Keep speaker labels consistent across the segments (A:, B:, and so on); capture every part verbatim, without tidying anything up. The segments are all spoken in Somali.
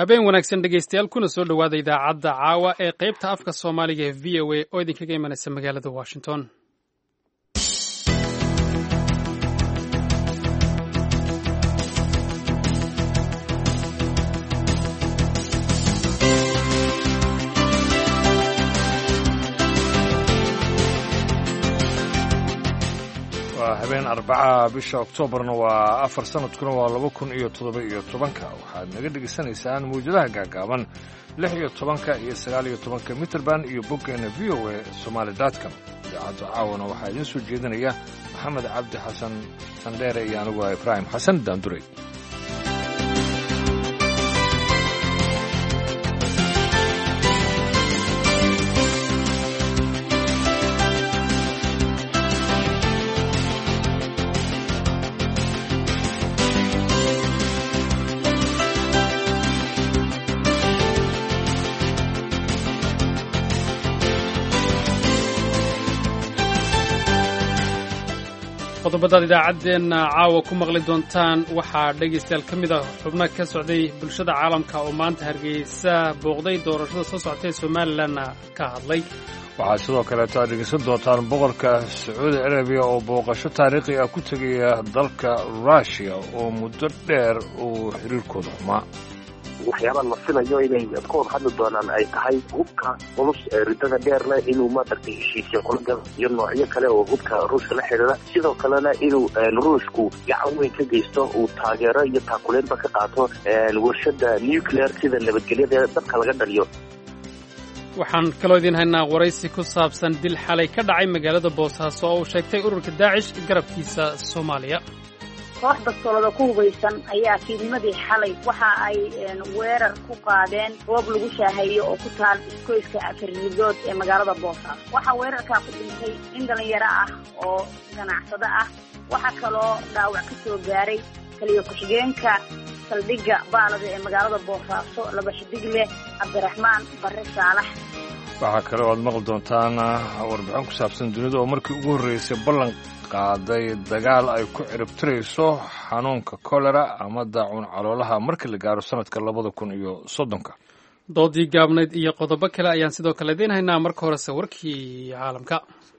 A: habeen wanaagsan dhegaystayaal kuna soo dhowaada idaacadda caawa ee qaybta afka soomaaliga ee v o a oo idinkaga imanaysa magaalada washington.
B: habeen arbaca bisha oktoobarna waa afar sanadkuna waa laba kun iyo toddoba iyo tobanka waxaad naga dhegaysanaysaan mawjadaha gaagaaban lix iyo tobanka iyo sagaal iyo tobanka mitrband iyo boggeena v o a somaali dotcom. idaacadda caawana waxaa idiin soo jeedinaya maxamed cabdi xasan sandheere iyo anigu ah ibraahim xasan daanduray.
A: qodobadaad idaacaddeenna caawa ku maqli doontaan waxaa dhegaystayaal ka mid ah xubno ka socday bulshada caalamka oo maanta hargeysa booqday doorashada soo socotay ee somalilanna ka hadlay.
B: waxaad sidoo kaleeto aad dhegaysan doontaan boqorka sacuudi carabiya oo booqasho taariikhi ah ku tegaya dalka ruushiya oo muddo dheer uu xiriirkooda xumaa.
C: waxyaabaa la filayo inay ka hor hadli doonaan ay tahay hubka culus ee ridada dheer leh inuu maaragtay heshiisyo kulagal iyo noocyo kale oo hubka ruushka la xidhiidha, sidoo kalena inuu ruushku gacan weyn ka geysto uu taageero iyo taakuleynba ka qaato warshada nuclear sida nabadgelyada dadka laga dhaliyo.
A: waxaan kaloo idiin haynaa waraysi ku saabsan dil xalay ka dhacay magaalada boosaaso oo uu sheegtay ururka daacish garabkiisa soomaaliya.
D: koox bastoolada ku hubaysan ayaa fiidnimadii xalay waxa ay weerar ku qaadeen goob lagu shaaheeyo oo ku taal iskoyska afaridood ee magaalada boosaaso. waxaa weerarkaa ku dhintay in dhalinyaro ah oo ganacsado ah. waxaa kaloo dhaawac ka soo gaaray kaliya ku-xigeenka saldhigga baalada ee magaalada boosaaso laba xidig leh cabdiraxmaan barre saalax.
B: waxaa kale oo aad maqli doontaan warbixin ku saabsan dunida oo markii ugu horreysay ballan qaaday dagaal ay ku ciribtirayso xanuunka kolera ama daacuun caloolaha markii la gaaro sanadka labada kun iyo soddonka.
A: doodii gaabnayd iyo qodobo kale ayaan sidoo kale idiin haynaa. marka horese warkii caalamka.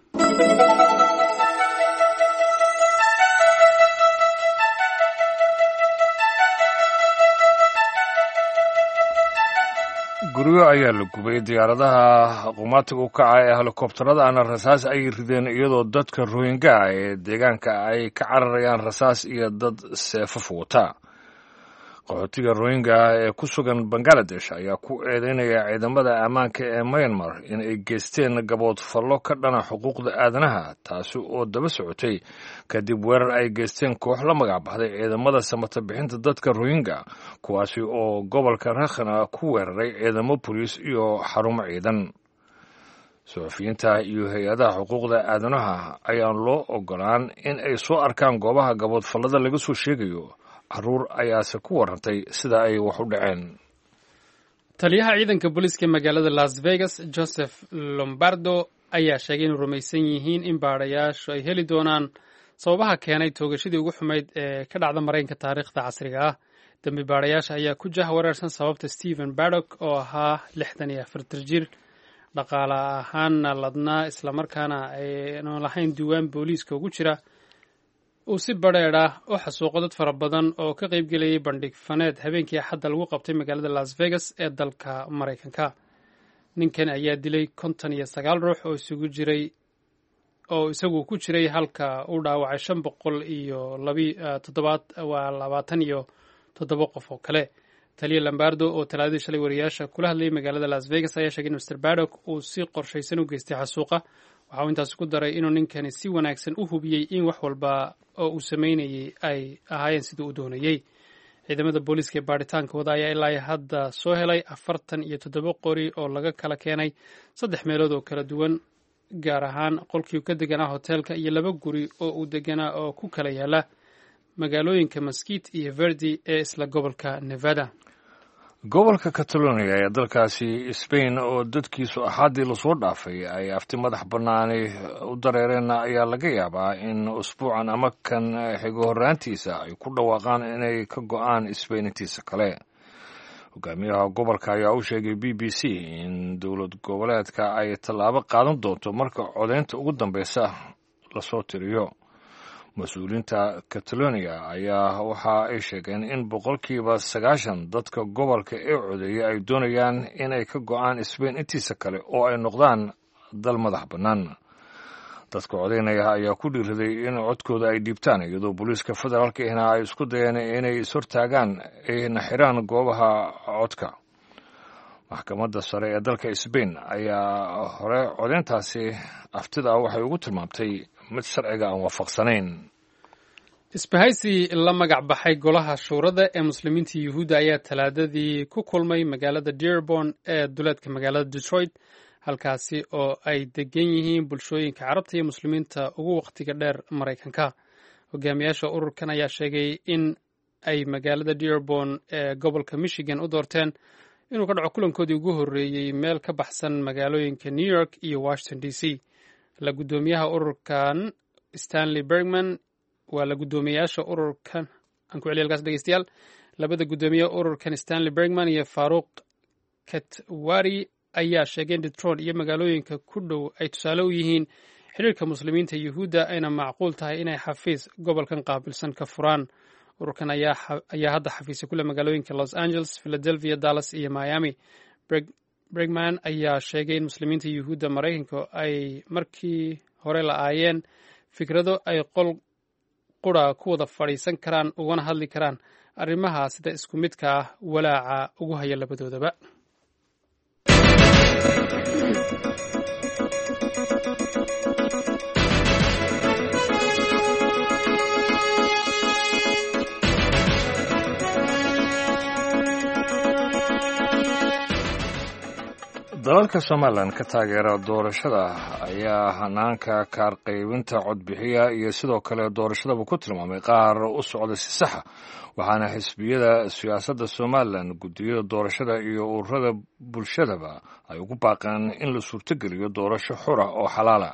B: guryo ayaa la gubay diyaaradaha qumaatiga u kaca ee helikobtarada ana rasaas ay rideen iyadoo dadka rohingya ee deegaanka ay ka cararayaan rasaas iyo dad seefaf wata. qaxootiga rohingya ee ku sugan bangaladesh ayaa ku eedeynaya ciidamada ammaanka ee myanmar in ay geysteen gabood fallo ka dhana xuquuqda aadanaha, taasi oo daba socotay kadib weerar ay geysteen koox la magac baxday ciidamada samata bixinta dadka rohingya, kuwaasi oo gobolka rakhina ku weeraray ciidamo boliis iyo xarumo ciidan. suxufiyiinta iyo hay-adaha xuquuqda aadanaha ayaan loo ogolaan in ay soo arkaan goobaha gabood fallada laga soo sheegayo. caruur ayaase ku warantay sida ay wax u dhaceen.
A: taliyaha ciidanka booliiska magaalada las vegas joseph lombardo ayaa sheegay inuu rumaysan yihiin in baadhayaashu ay heli doonaan sababaha keenay toogashadii ugu xumayd ee ka dhacda maraykanka taariikhda casriga ah. dambi baadhayaasha ayaa ku jah wareersan sababta stephen baddock oo ahaa lixdan iyo afartan jir, dhaqaale ahaanna ladnaa islamarkaana aynu lahayn diiwaan booliiska ugu jira, uu si badheedh ah u xasuuqo dad fara badan oo ka qayb gelayay bandhig faneed habeenkii axadda lagu qabtay magaalada las vegas ee dalka maraykanka. ninkan ayaa dilay konton iyo sagaal ruux oo isugu jiray oo isagu ku jiray halka uu dhaawacay shan boqol iyo labi toddobaad waa labaatan iyo toddoba qof oo kale. taliya lombardo oo talaadadii shalay wariyaasha kula hadlayay magaalada las vegas ayaa sheegay in mister baddock uu si qorshaysan u geystay xasuuqa. waxa uu intaas ku daray inuu ninkani si wanaagsan u hubiyey in wax walba oo uu samaynayay ay ahaayeen siduu u doonayey. ciidamada booliiska ee baadhitaanka wada ayaa ilaa hadda soo helay afartan iyo toddoba qori oo laga kala keenay saddex meelood oo kala duwan, gaar ahaan qolkii ka deganaa hoteelka iyo laba guri oo uu deganaa oo ku kala yaala magaalooyinka Mesquite iyo Verdi ee isla gobolka Nevada.
B: gobolka catalonia ee dalkaasi Spain oo dadkiisu axaddii lasoo dhaafay ay afti madax bannaani u dareereen ayaa laga yaabaa in usbuucan ama kan xigo horraantiisa ay ku dhawaaqaan inay ka go'aan Spain intiisa kale. hogaamiyaha gobolka ayaa u sheegay b b c in dowlad goboleedka ay tallaabo qaadan doonto marka codaynta ugu dambeysa lasoo tiriyo. mas-uuliyiinta catalonia ayaa waxa ay sheegeen in boqolkiiba sagaashan dadka gobolka ee codeeyay ay doonayaan inay ka go'aan Spain intiisa kale oo ay noqdaan dal madax bannaan. dadka codeynaya ayaa ku dhiiriday in codkooda ay dhiibtaan iyadoo booliiska federaalka ihna ay isku dayeen inay ishortaagaan ayna xiraan goobaha codka. maxkamadda sare ee dalka Spain ayaa hore codeyntaasi aftida waxay ugu tilmaamtay mid sharciga aan waafaqsanayn.
A: isbahaysi la magac baxay golaha shuurada ee muslimiinta yuhuudda ayaa talaadadii ku kulmay magaalada Dearborn ee duleedka magaalada Detroit, halkaasi oo ay degan yihiin bulshooyinka carabta iyo muslimiinta ugu wakhtiga dheer Maraykanka. hogaamiyaasha ururkan ayaa sheegay in ay magaalada Dearborn ee gobolka Michigan u doorteen inuu ka dhaco kulankoodii ugu horreeyey meel ka baxsan magaalooyinka New York iyo Washington D C. la guddoomiyaha ururkan Stanley Bergman waa la guddoomiyaasha ururkan aan ku celiyo halkaas dhegeystayaal labada guddoomiye ururkan Stanley Bergman iyo Faruq Katwari ayaa sheegay in Detroit iyo magaalooyinka ku dhow ay tusaale u yihiin xiriirka muslimiinta yuhuudda ayna macquul tahay inay xafiis gobolkan qaabilsan ka furaan. ururkan ayaa ayaa hadda xafiisya ku leh magaalooyinka Los Angeles, Philadelphia, Dallas iyo Miami. Bergman ayaa sheegay in muslimiinta yuhuudda Maraykanka ay markii hore la'aayeen fikrado ay qol qura ku wada fadhiisan karaan ugana hadli karaan arrimaha sida isku midka ah walaaca ugu haya labadoodaba.
B: dalalka Somaliland ka taageera doorashada ayaa hanaanka kaar qaybinta codbixiya iyo sidoo kale doorashadaba ku tilmaamay qaar u socda si saxa, waxaana xisbiyada siyaasadda Somaliland guddiyada doorashada iyo ururada bulshadaba ay ugu baaqeen in la suurtogeliyo doorasho xor ah oo xalaala.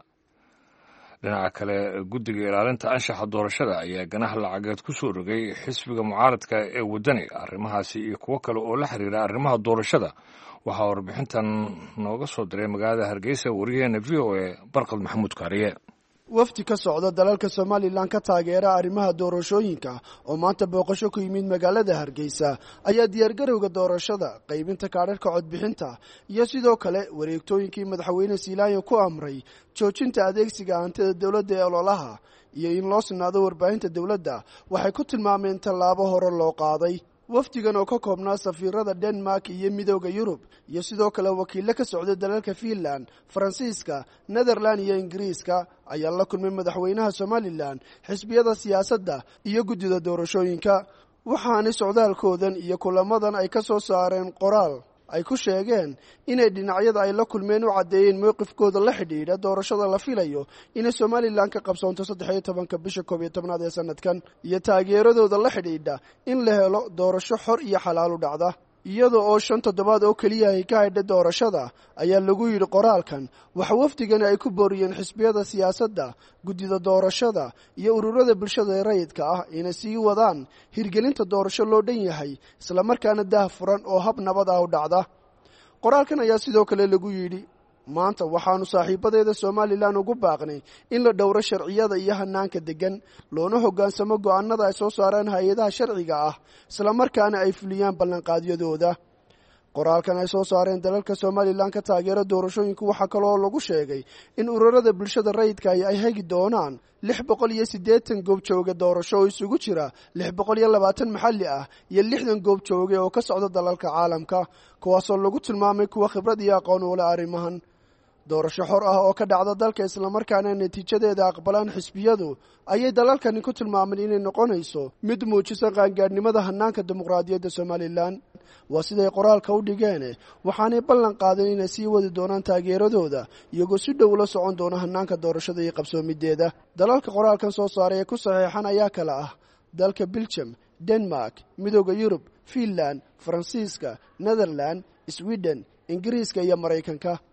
B: dhinaca kale guddiga ilaalinta anshaxa doorashada ayaa ganaha lacageed ku soo rogay xisbiga mucaaradka ee waddani. arrimahaasi iyo kuwo kale oo la xiriira arrimaha doorashada waxaa warbixintan nooga soo diray magaalada Hargeysa wariyaheena V O A Barqad Maxamuud Kaariye.
E: wafdi ka socda dalalka Somaliland ka taageera arrimaha doorashooyinka oo maanta booqasho ku yimid magaalada Hargeysa ayaa diyaargarowga doorashada, qaybinta kaadhadhka codbixinta iyo sidoo kale wareegtooyinkii madaxweyne Siilaanyo ku amray joojinta adeegsiga hantida dowladda ee ololaha iyo in loo sinaado warbaahinta dowladda waxay ku tilmaameen tallaabo hore loo qaaday. wafdigan oo ka koobnaa safiirada Denmark iyo midowda Yurub iyo sidoo kale wakiilo ka socda dalalka Finland, Faransiiska, Netherland iyo Ingiriiska ayaa la kulmay madaxweynaha Somaliland, xisbiyada siyaasadda iyo guddida doorashooyinka. waxaana socdaalkoodan iyo kulamadan ay ka soo saareen qoraal ay ku sheegeen inay dhinacyada ay la kulmeen u caddeeyeen mowqifkooda la xidhiidha doorashada la filayo inay Somaliland ka qabsoonto saddex iyo tobanka bisha koob iyo tobnaad ee sanadkan iyo taageeradooda la xidhiidha in la helo doorasho xor iyo xalaal u dhacda. iyada oo shan toddobaad oo keliya ay ka haydha doorashada ayaa lagu yidhi qoraalkan waxa wafdigani ay ku booriyeen xisbiyada siyaasadda, guddida doorashada iyo ururada bulshada rayidka ah inay sii wadaan hirgelinta doorasho loo dhan yahay isla markaana daah furan oo hab nabad ah u dhacda. qoraalkan ayaa sidoo kale lagu yidhi maanta waxaanu saaxiibadeeda Somaliland ugu baaqnay in la dhowro sharciyada iyo hanaanka degan loona hoggaansamo go'aanada ay soo saareen hay'adaha sharciga ah isla markaana ay fuliyaan ballanqaadyadooda. qoraalkan ay soo saareen dalalka Somaliland ka taageera doorashooyinku waxa kale oo lagu sheegay in ururada bulshada rayidka ay hagi doonaan lix boqol iyo siddeetan goob jooga doorasho oo isugu jira lix boqol iyo labaatan maxalli ah iyo lixdan goob jooga oo ka socda dalalka caalamka, kuwaasoo lagu tilmaamay kuwa khibrad iyo aqoon u leh arrimahan. doorasho xor ah oo ka dhacda dalka isla markaana natiijadeeda aqbalaan xisbiyadu ayay dalalkani ku tilmaameen inay noqonayso mid muujisa qaangaadhnimada hanaanka dimuqraadiyadda Somaliland. waa siday qoraalka u dhigeen, waxaanay ballan qaadeen inay sii wadi doonaan taageeradooda iyagoo si dhow la socon doona hanaanka doorashada iyo qabsoomideeda. dalalka qoraalkan soo saaray ee ku saxeexan ayaa kala ah dalka Belgium, Denmark, midowda Yurub, Finland, Faransiiska, Netherland, Sweden, Ingiriiska iyo Maraykanka.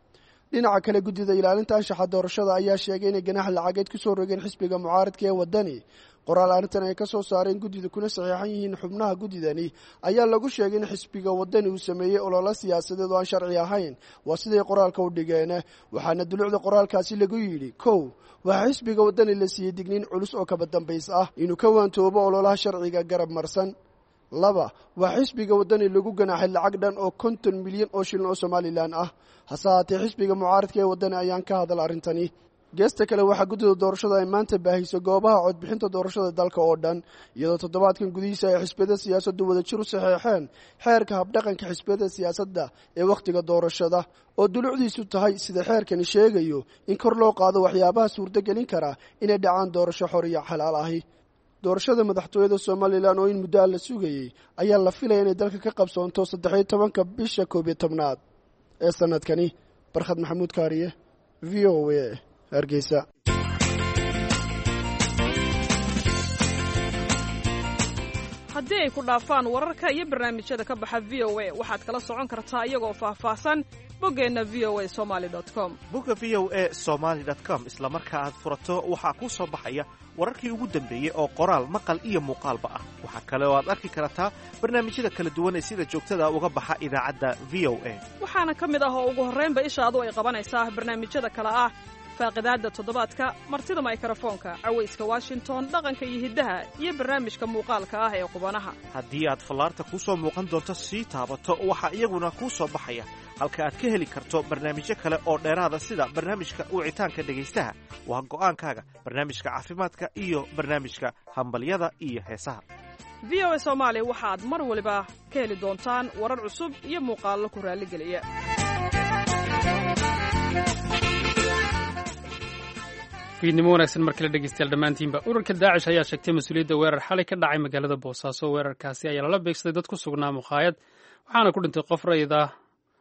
E: dhinaca kale guddida ilaalinta anshaxa doorashada ayaa sheegay inay ganaax lacageed ku soo rogeen xisbiga mucaaradka ee waddani qoraal arrintan ay ka soo saareen guddida kuna saxiixan yihiin xubnaha guddidani ayaa lagu sheegay in xisbiga waddani uu sameeyey ololo siyaasadeed oo aan sharci ahayn waa siday qoraalka u dhigeen waxaana dulucda qoraalkaasi lagu yidhi kow waxaa xisbiga waddani la siiyey digniin culus oo kaba dambays ah inuu ka waantoobo ololaha sharciga garab marsan laba waa xisbiga waddani lagu ganaaxay lacag dhan oo konton milyan oo shilin oo somalilan ah hase haatee xisbiga mucaaradka ee waddani ayaan ka hadal arrintani geesta kale waxaa guddida doorashada ay maanta baahiyso goobaha codbixinta doorashada dalka oo dhan iyadoo toddobaadkan gudihiisa ay xisbiyada siyaasaddu wadajir u saxeexeen xeerka habdhaqanka xisbiyada siyaasadda ee wakhtiga doorashada oo dulucdiisu tahay sida xeerkani sheegayo in kor loo qaado waxyaabaha suurtogelin kara inay dhacaan doorasho xor iyo xalaal ahi doorashada madaxtooyada somalilan oo in muddo a la sugayey ayaa la filaya inay dalka ka qabsoonto saddexiyo tobanka bisha koob iyo tobnaad ee sanadkani barkhad maxamuud kaariye v o a hargeysa
F: haddii ay ku dhaafaan wararka iyo barnaamijyada ka baxa v o a waxaad kala socon kartaa iyagoo faahfaahsan boggeenna v o a somaali dot com
G: bogga v o a somaali dot com isla marka aad furato waxaa kuu soo baxaya wararkii ugu dambeeyey oo qoraal maqal iyo muuqaalba ah waxaa kale oo aad arki kartaa barnaamijyada kala duwan ee sida joogtada uga baxa idaacadda v o a
F: waxaana ka mid ah oo ugu horraynba ishaadu ay qabanaysaa barnaamijyada kale ah faaqidaadda toddobaadka martida maykarafoonka cawayska washington dhaqanka iyo hiddaha iyo barnaamijka muuqaalka ah ee qubanaha
G: haddii aad fallaarta kuu soo muuqan doonto sii taabato waxaa iyaguna kuu soo baxaya halka aad ka heli karto barnaamijyo kale oo dheeraada sida barnaamijka wicitaanka dhegaystaha waa go'aankaaga barnaamijka caafimaadka iyo barnaamijka hambalyada iyo heesaha
F: v o a soomaali waxaad mar waliba ka heli doontaan warar cusub iyo muuqaallo ku raalligeliya
A: fiidnimo wanaagsan mar kale dhegeystayaal dhammaantiinba ururka daacish ayaa sheegtay mas-uuliyadda weerar xalay ka dhacay magaalada boosaaso weerarkaasi ayaa lala beegsaday dad ku sugnaa mukhaayad waxaana ku dhintay qof rayid ah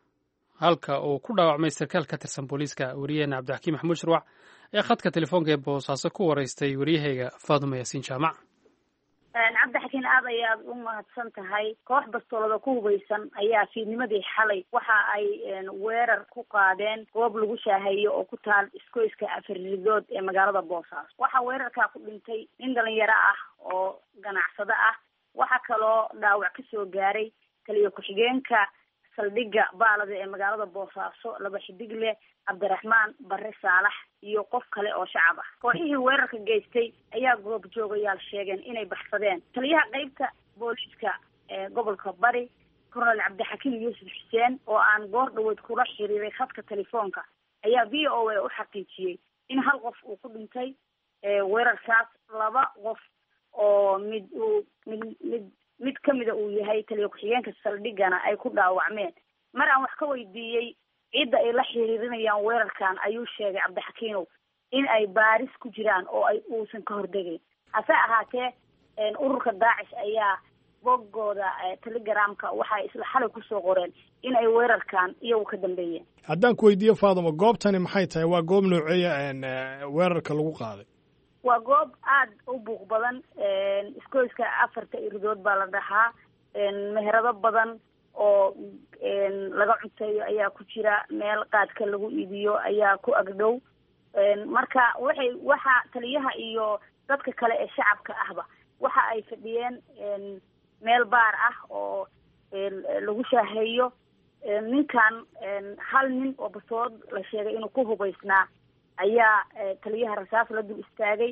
A: halka uu ku dhaawacmay sarkaal ka tirsan booliiska wariyaheena cabdixakiim maxamuud shirwac ayaa khadka telefoonka ee boosaaso ku waraystay waryahayga faaduma yaasiin jaamac
D: cabdixakiin aad ayaad u mahadsan tahay koox bastoolada ku hubaysan ayaa fiidnimadii xalay waxa ay weerar ku qaadeen goob lagu shaaheeyo oo ku taal iskoyska afaridood ee magaalada boosaaso waxaa weerarkaa ku dhintay nin dhalinyaro ah oo ganacsado ah waxaa kaloo dhaawac ka soo gaaray taliyo ku-xigeenka saldhigga baalada ee magaalada boosaaso laba xidig leh cabdiraxmaan bare saalax iyo qof kale oo shacab ah kooxihii weerarka geystay ayaa goob joogayaal sheegeen inay baxsadeen taliyaha qeybta booliiska ee gobolka bari colonel cabdixakiim yuusuf xuseen oo aan goor dhaweed kula xiriiray khadka telefoonka ayaa v o a u xaqiijiyey in hal qof uu ku dhintay weerarkaas laba qof oo mid uu mid mid mid kamida uu yahay taliyo ku-xigeenka saldhigana ay ku dhaawacmeen mar aan wax ka weydiiyey cidda ay la xiriirinayaan weerarkan ayuu sheegay cabdixakiinow in ay baaris ku jiraan oo ay uusan ka hordegayn hase ahaatee ururka daacish ayaa boggooda telegramka waxay isla xalay kusoo qoreen in ay weerarkan iyagu ka dambeeyeen
H: haddaan ku weydiiyo faaduma goobtani maxay tahay waa goob nooceeya weerarka lagu qaaday
D: waa goob aada u buuq badan iskoyska afarta iridood baa la dhahaa meherado badan oo laga cunteeyo ayaa ku jira meel qaadka lagu iibiyo ayaa ku agdhow marka waxay waxa taliyaha iyo dadka kale ee shacabka ahba waxa ay fadhiyeen meel baar ah oo lagu shaaheeyo ninkan hal nin oo basood la sheegay inuu ku hubaysnaa ayaa taliyaha rasaas la dul istaagay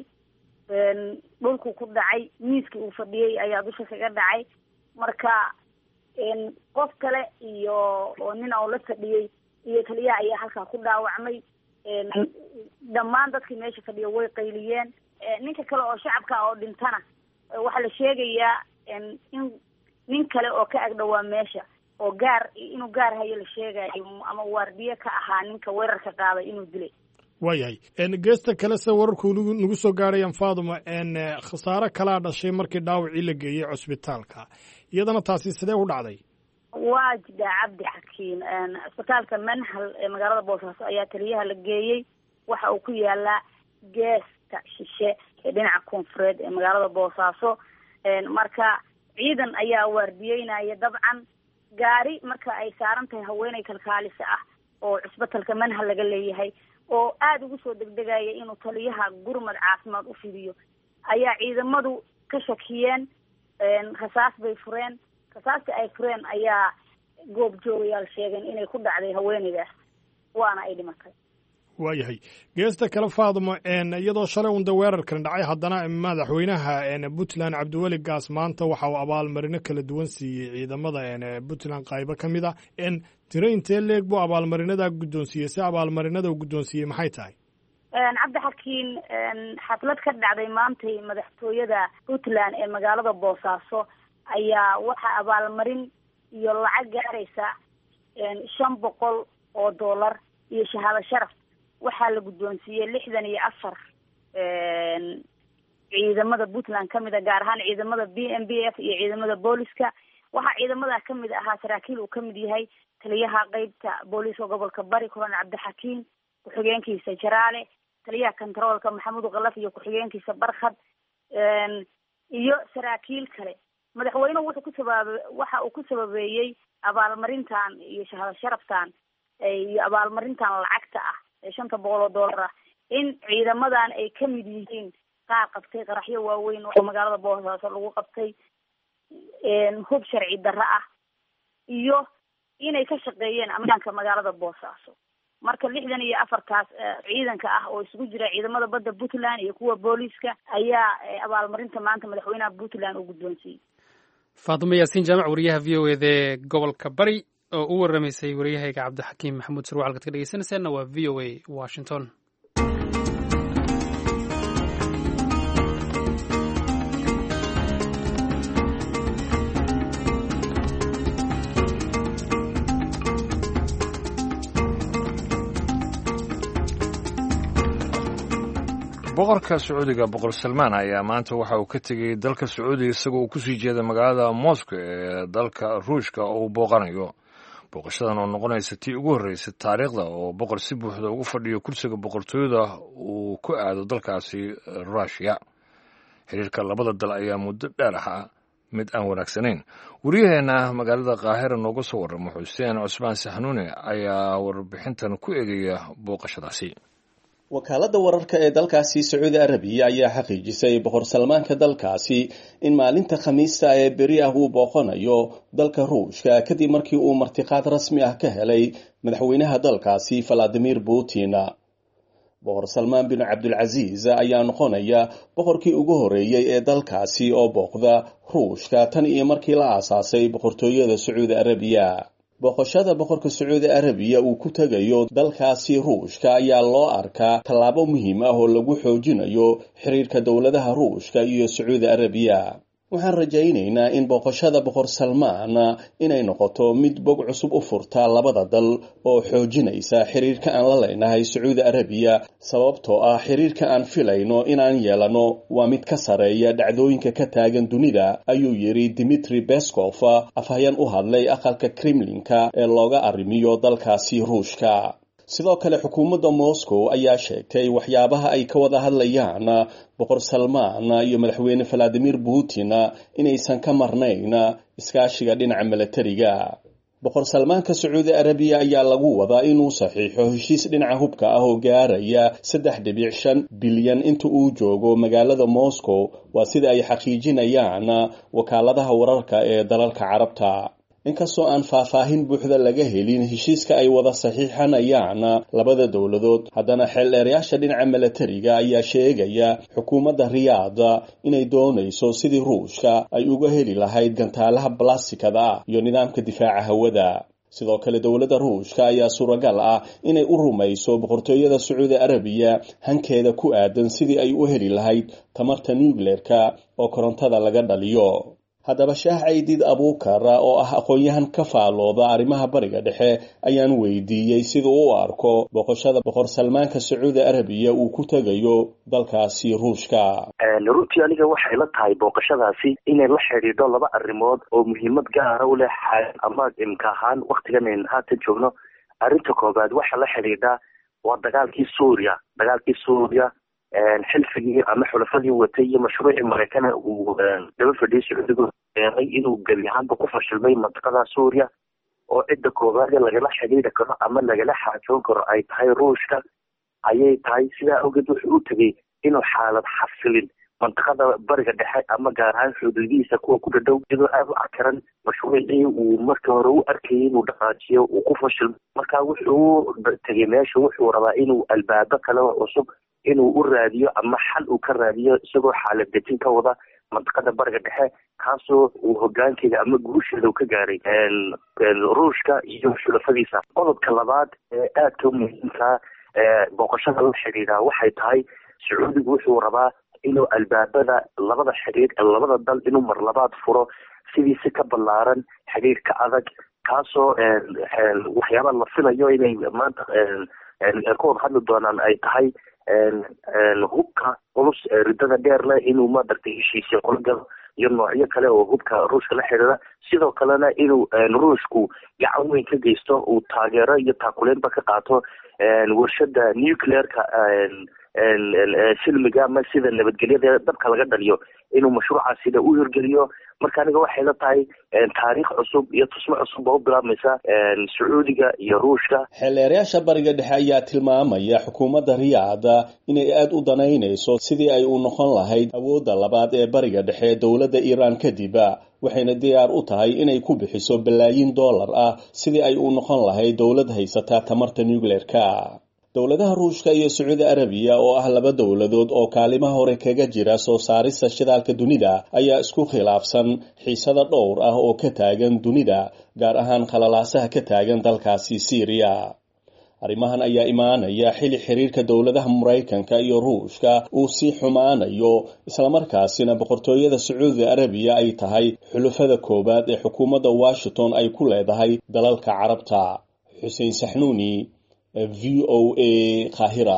D: dhulku ku dhacay miiskii uu fadhiyey ayaa dusha kaga dhacay marka qof kale iyo oo nin oo la fadhiyey iyo taliyaha ayaa halkaa ku dhaawacmay dhammaan dadkii meesha fadhiya way qayliyeen ninka kale oo shacabka oo dhintana waxaa la sheegayaa in nin kale oo ka agdhowaa meesha oo gaar inuu gaar hayo la sheegayo ama waardiye ka ahaa ninka weerarka qaaday inuu dilay
H: waayahay geesta kale se wararku nagu soo gaarayaan faaduma khasaare kalaa dhashay markii dhaawacii la geeyey cusbitaalka iyadana taasi sidee u dhacday
D: waa jidhaa cabdixakiim cisbitaalka manhal ee magaalada boosaaso ayaa taliyaha la geeyey waxa uu ku yaalaa geesta shishe ee dhinaca koonfureed ee magaalada boosaaso marka ciidan ayaa waardiyeynaya dabcan gaari marka ay saaran tahay haweeney kalkaalisa ah oo cusbitalka manhal laga leeyahay oo aada ugu soo degdegaya inuu taliyaha gurmad caafimaad u fidiyo ayaa ciidamadu ka shakiyeen rasaas bay fureen rasaasta ay fureen ayaa goob joogayaal sheegeen inay ku dhacday haweeneydaas waana ay dhimatay.
H: waayahay geesta kale Faadumo iyadoo shalay unda weerarkan dhacay haddana madaxweynaha Puntland Cabdiweli Gaas maanta waxa uu abaalmarino kala duwan siiyey ciidamada Puntland qaybo ka mid ah in tiro intee leeg buu abaalmarinada guddoonsiiyey si abaalmarinada uu guddoonsiiyey maxay tahay?
D: cabdixakiin xaflad ka dhacday maantay madaxtooyada Puntland ee magaalada Boosaaso ayaa waxa abaalmarin iyo lacag gaaraysa shan boqol oo dollar iyo shahaado sharaf waxaa la guddoonsiiyey lixdan iyo afar ciidamada Puntland ka mid ah gaar ahaan ciidamada B M B F iyo ciidamada booliska. waxaa ciidamada ka mid ahaa saraakiil uu ka mid yahay taliyaha qaybta booliska gobolka Bari Colonel Cabdixakiin, ku-xigeenkiisa Jaraale, taliyaha kantaroolka Maxamuud Qalaf iyo ku-xigeenkiisa Barkhad iyo saraakiil kale. madaxweynuhu wuxuu ku sabab waxa uu ku sababeeyey abaalmarintan iyo shahaado sharaftan iyo abaalmarintan lacagta ah ee shanta boqol oo dollar ah in ciidamadan ay ka mid yihiin qaar qabtay qaraxyo waaweyn oo magaalada Boosaaso lagu qabtay hub sharci darro ah iyo inay ka shaqeeyeen ammaanka magaalada Boosaaso. marka lixdan iyo afartaas ciidanka ah oo isugu jira ciidamada badda Puntland iyo kuwa booliska ayaa abaalmarinta maanta madaxweynaha Puntland u guddoonsiiyey.
A: Faadumo Yaasiin Jaamac wariyaha V O A ee gobolka Bari oo u waramaysay wariyahayga Cabdixakiim Maxamuud Sarwaal halkaad ka dhegeysanaysaana waa V O A Washington.
B: boqorka Sacuudiga boqor Salmaan ayaa maanta waxa uu ka tegay dalka Sacuudiga isagoo uu ku sii jeeda magaalada Moscow ee dalka Ruushka oo uu booqanayo. booqashadan oo noqonaysa tii ugu horreysay taariikhda oo boqor si buuxda ugu fadhiyo kursiga boqortooyada uu ku aado dalkaasi Russia. xiriirka labada dal ayaa muddo dheer ah mid aan wanaagsanayn. wariyaheena magaalada Qaahira nooga soo warramo Xuseen Cusmaan Saxnuuni ayaa warbixintan ku eegaya booqashadaasi.
I: wakaaladda wararka ee dalkaasi Sacuudi Arabiya ayaa xaqiijisay boqor Salmaanka dalkaasi in maalinta Khamiista ee beri ah uu booqanayo dalka Ruushka kadib markii uu martiqaad rasmi ah ka helay madaxweynaha dalkaasi Vladimir Putin. boqor Salmaan bin Cabdulaziz ayaa noqonaya boqorkii ugu horeeyay ee dalkaasi oo booqda Ruushka tan iyo markii la aasaasay boqortooyada Sacuudi Arabiya. booqashada boqorka Sacuudi Arabiya uu ku tagayo dalkaasi Ruushka ayaa loo arkaa tallaabo muhiim ah oo lagu xoojinayo xiriirka dowladaha Ruushka iyo Sacuudi Arabiya. waxaan rajaynaynaa in booqashada boqor Salmaan inay noqoto mid bog cusub u furta labada dal oo xoojinaysa xiriirka aan la leenahay Sacuudi Arabiya sababtoo ah xiriirka aan filayno inaan yeelano waa mid ka sareeya dhacdooyinka ka taagan dunida ayuu yiri Dmitry Peskov afhayeen u hadlay aqalka Kremlinka ee looga arrimiyo dalkaasi Ruushka. sidoo kale xukuumadda Moscow ayaa sheegtay waxyaabaha ay ka wada hadlayaan boqor Salmaan iyo madaxweyne Vladimir Putin inaysan ka marnayn iskaashiga dhinaca militariga. boqor Salmaanka Sacuudi Arabiya ayaa lagu wadaa inuu saxiixo heshiis dhinaca hubka ah oo gaaraya saddex dhibic shan bilyan inta uu joogo magaalada Moscow waa sida ay xaqiijinayaan wakaaladaha wararka ee dalalka Carabta. inkastoo aan faahfaahin buuxda laga helin heshiiska ay wada saxiixanayaan labada dowladood haddana xeeldheerayaasha dhinaca militariga ayaa sheegaya xukuumadda Riyaad inay doonayso sidii Ruushka ay uga heli lahayd gantaalaha blastikada ah iyo nidaamka difaaca hawada. sidoo kale dowladda Ruushka ayaa suuragal ah inay u rumayso boqortooyada Sacuudi Arabiya hankeeda ku aadan sidii ay u heli lahayd tamarta nuclearka oo korontada laga dhaliyo. haddaba Shaah Ciidid Abuukar oo ah aqoon-yahan ka faalooda arrimaha bariga dhexe ayaan weydiiyey sida uu u arko booqashada boqor Salmaanka Sacuudi Arabiya uu ku tagayo dalkaasi Ruushka.
C: runtii aniga waxay la tahay booqashadaasi inay la xiriirto laba arrimood oo muhiimad gaar ah u leh ama imka ahaan waqtigan aan haatan joogno. arrinta koobaad waxa la xiriirta waa dagaalkii Suuriya dagaalkii Suuriya xilfigii ama xulafadii watay iyo mashruucii Mareykanka uu daba fadhiyay Sacuudiga inuu gebi ahaanba ku fashilmay mantiqada Suuriya oo cidda koowaad lagala xidhiidhi karo ama lagala xaajoon karo ay tahay ruushka ayay tahay. sidaa awgeed wuxuu u tegey inuu xaalad xasilin mantiqada bariga dhexe ama gaar ahaan xuduudihiisa kuwa ku dhadhow iyadoo aada u arkaran mashruucii uu markii hore u arkayay inuu dhaqaajiyo uu ku fashilmo. marka wuxuu tegey meesha wuxuu rabaa inuu albaabo kale oo cusub inuu u raadiyo ama xal uu ka raadiyo isagoo xaalad dejin ka wada mantiqada bariga dhexe kaasoo uu hogaankeeda ama guusheeda uu ka gaaray ruushka iyo xulafadiisa. qodobka labaad ee aadka muhiimka booqashada la xidhiidha waxay tahay sacuudigu wuxuu rabaa inuu albaabada labada xidhiir labada dal inuu mar labaad furo sidii si ka ballaaran xidhiir ka adag kaasoo waxyaaba la filayo inay maanta ka wada hadli doonaan ay tahay hubka culus ridada dheer leh inuu maaragtay heshiisyo kula galo iyo noocyo kale oo hubka ruushka la xidhiidha. sidoo kalena inuu ruushku gacan weyn ka geysto uu taageero iyo taakuleynba ka qaato warshada nuclearka silmiga ama sida nabadgelyada dabka laga dhaliyo inuu mashruucaas sida u hirgeliyo. marka aniga waxay la tahay taariikh cusub iyo tusmo cusub oo u bilaabmaysa sacuudiga iyo ruushka.
I: xeelleerayaasha bariga dhexe ayaa tilmaamaya xukuumadda riyaada inay aada u danaynayso sidii ay u noqon lahayd awoodda labaad ee bariga dhexe dowladda iiraan kadib waxayna diyaar u tahay inay ku bixiso balaayiin dollar ah sidii ay u noqon lahayd dowlad haysata tamarta nuclearka. dowladaha ruushka iyo sacuudi arabiya oo ah laba dowladood oo kaalimaha hore kaga jira soo saarista shidaalka dunida ayaa isku khilaafsan xiisada dhowr ah oo ka taagan dunida gaar ahaan khalalaasaha ka taagan dalkaasi Syria. arrimahan ayaa imaanaya xili xiriirka dowladaha Mareykanka iyo Ruushka uu sii xumaanayo islamarkaasina boqortooyada Sacuudi Arabiya ay tahay xulufada koobaad ee xukuumadda Washington ay ku leedahay dalalka Carabta. Xuseen Saxnuuni, V O A Qaahira.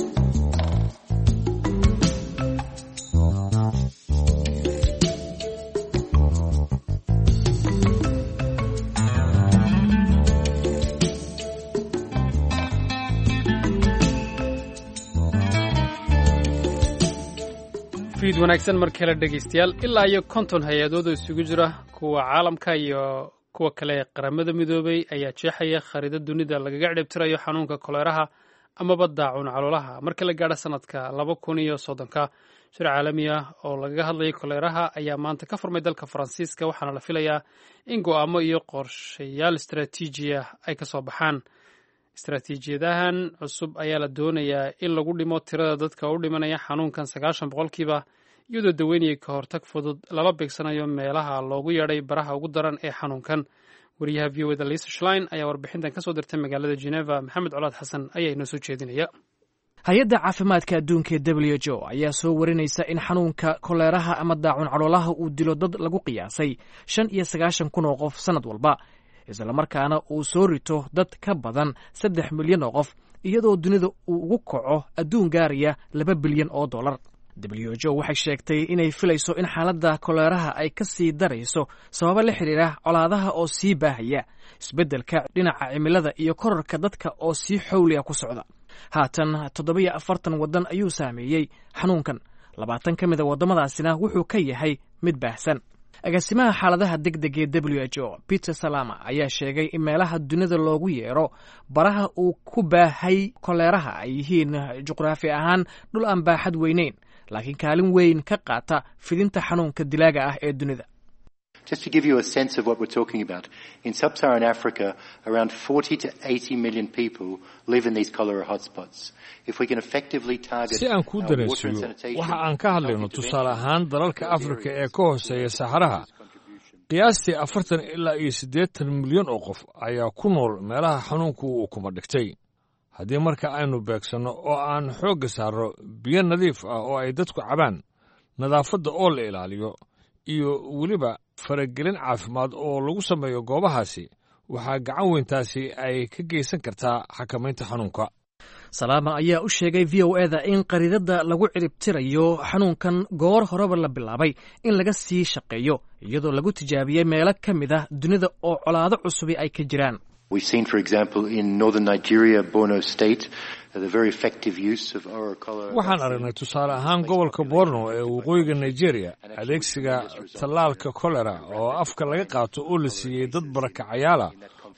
A: fiid wanaagsan mar kale dhegaystayaal ilaa iyo konton hay-adood oo isugu jira kuwa caalamka iyo kuwa kale ee qaramada midoobay ayaa jeexaya khariidad dunida lagaga ciribtirayo xanuunka koleeraha amaba daacun caloolaha marka la gaadho sanadka laba kun iyo soddonka. shir caalami ah oo lagaga hadlayay koleeraha ayaa maanta ka furmay dalka faransiiska waxaana la filayaa in go'aamo iyo qorshayaal istaraatiiji ah ay ka soo baxaan. istaraatiijiyadahan cusub ayaa la doonayaa in lagu dhimo tirada dadka u dhimanaya xanuunkan sagaashan boqolkiiba iyadoo daweynaya ka hortag fudud lala beegsanayo meelaha loogu yeedhay baraha ugu daran ee xanuunkan. wariyaha v o da Lisa Schlein ayaa warbixintan ka soo dirtay magaalada Geneva. Maxamed Colaad Xasan ayaa inoo soo jeedinaya.
J: hay-adda caafimaadka adduunka ee W H O ayaa soo warinaysa in xanuunka koleeraha ama daacun caloolaha uu dilo dad lagu qiyaasay shan iyo sagaashan kun oo qof sanad walba, islamarkaana uu soo rito dad ka badan saddex milyan oo qof, iyadoo dunida uu ugu kaco adduun gaaraya laba bilyan oo dollar. W H O waxay sheegtay inay filayso in xaaladda koleeraha ay ka sii darayso sababo la xidhiira colaadaha oo sii baahaya, isbeddelka dhinaca cimilada iyo korarka dadka oo sii xowliya ku socda. haatan toddoba iyo afartan waddan ayuu saameeyey xanuunkan, labaatan ka mid a waddamadaasina wuxuu ka yahay mid baahsan. agaasimaha xaaladaha degdeg ee W H O Peter Salama ayaa sheegay in meelaha dunida loogu yeero baraha uu ku baahay koleeraha ay yihiin juqraafi ahaan dhul aan baaxad weyneyn, laakiin kaalin weyn ka qaata fidinta xanuunka dilaaga ah ee dunida.
K: Just to give you a sense of what we're talking about, in sub-Saharan Africa, around forty to eighty million people live in these cholera hotspots. If we can effectively target
B: si aan ku dareensiyo waxa aan ka hadlayno tusaale ahaan dalalka Afrika ee ka hooseeya Saxaraha, qiyaastii afartan ilaa iyo siddeetan milyan oo qof ayaa ku nool meelaha xanuunku uu kuma dhigtay. haddii marka aynu beegsanno oo aan xoogga saarno biyo nadiif ah oo ay dadku cabaan, nadaafadda oo la ilaaliyo, iyo weliba faragelin caafimaad oo lagu sameeyo goobahaasi, waxaa gacan weyntaasi ay ka geysan kartaa xakamaynta xanuunka.
J: Salaama ayaa u sheegay V O A da in qariidada lagu ciribtirayo xanuunkan goor horeba la bilaabay in laga sii shaqeeyo, iyadoo lagu tijaabiyey meelo ka mid ah dunida oo colaado cusubi ay ka jiraan.
K: We've seen, for example, in northern Nigeria, Borno State, the very effective use of oral cholera.
B: waxaan aragnay tusaale ahaan gobolka Borno ee waqooyiga Nigeria adeegsiga tallaalka kolera oo afka laga qaato oo la siiyey dad barakacayaal ah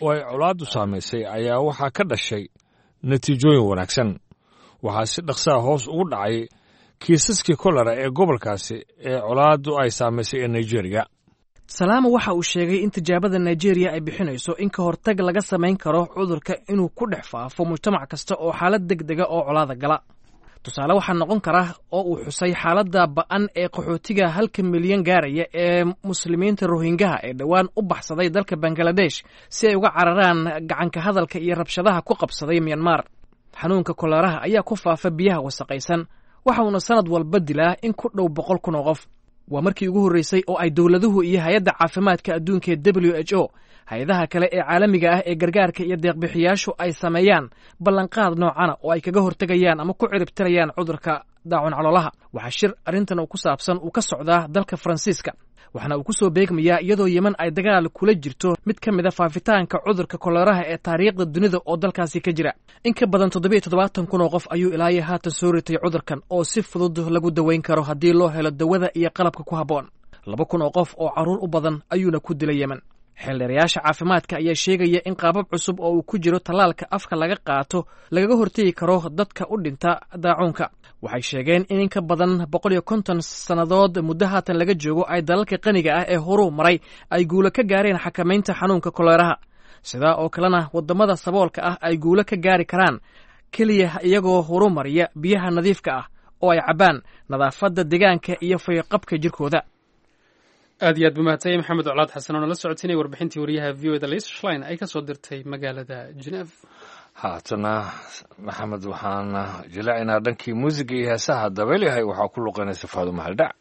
B: oo ay colaaddu saamaysay ayaa waxaa ka dhashay natiijooyin wanaagsan. waxaa si dhaqsaa hoos ugu dhacay kiisaskii kolera ee gobolkaasi ee colaaddu ay saamaysay ee nigeriya.
J: salaamo waxa uu sheegay in tijaabada nigeriya ay bixinayso in ka hortag laga samayn karo cudurka inuu ku dhex faafo mujtamac kasta oo xaalad deg dega oo colaada gala. tusaale waxaa noqon kara oo uu xusay xaaladda ba'an ee qaxootiga halka milyan gaaraya ee muslimiinta rohingaha ee dhowaan u baxsaday dalka bangaladesh si ay uga cararaan gacanka hadalka iyo rabshadaha ku qabsaday myanmar. xanuunka koleraha ayaa ku faafa biyaha wasaqaysan waxa uuna sanad walba dilaa in ku dhow boqol kun oo qof. waa markii ugu horreysay oo ay dowladuhu iyo hay-adda caafimaadka adduunka ee w h o hay-adaha kale ee caalamiga ah ee gargaarka iyo deeqbixiyaashu ay sameeyaan ballanqaad noocana oo ay kaga hortegayaan ama ku ciribtirayaan cudurka daacun caloolaha. waxaa shir arrintan uu ku saabsan uu ka socdaa dalka faransiiska, waxaana uu ku soo beegmayaa iyadoo yeman ay dagaal kula jirto mid ka mid a faafitaanka cudurka koleraha ee taariikhda dunida oo dalkaasi ka jira. in ka badan toddobiyo toddobaatan kun oo qof ayuu ilaayo haatan soo ritay cudurkan oo si fudud lagu daweyn karo haddii loo helo dawada iyo qalabka ku habboon. laba kun oo qof oo carruur u badan ayuuna ku dilay yemen. xeeldheerayaasha caafimaadka ayaa sheegaya in qaabab cusub oo uu ku jiro tallaalka afka laga qaato lagaga hortegi karo dadka u dhinta daacuunka. waxay sheegeen in in ka badan boqol iyo konton sannadood muddo haatan laga joogo ay dalalka qaniga ah ee horuu maray ay guulo ka gaareen xakamaynta xanuunka koleraha. sidaa oo kalena waddamada saboolka ah ay guulo ka gaari karaan keliya iyagoo horumariya biyaha nadiifka ah oo ay cabbaan, nadaafadda deegaanka iyo fayqabka jirkooda.
A: aad iyo aad buu mahadsanyahay maxamed colaad xasan oo nala socotinaya warbixintii wariyaha v o da Lisa Schlein ay ka soo dirtay magaalada Geneva.
B: haatana maxamed waxaan jilaacinaa dhankii muusiga iyo heesaha dabeelyahay waxaa ku luqanaysa Faadumo Haldhac.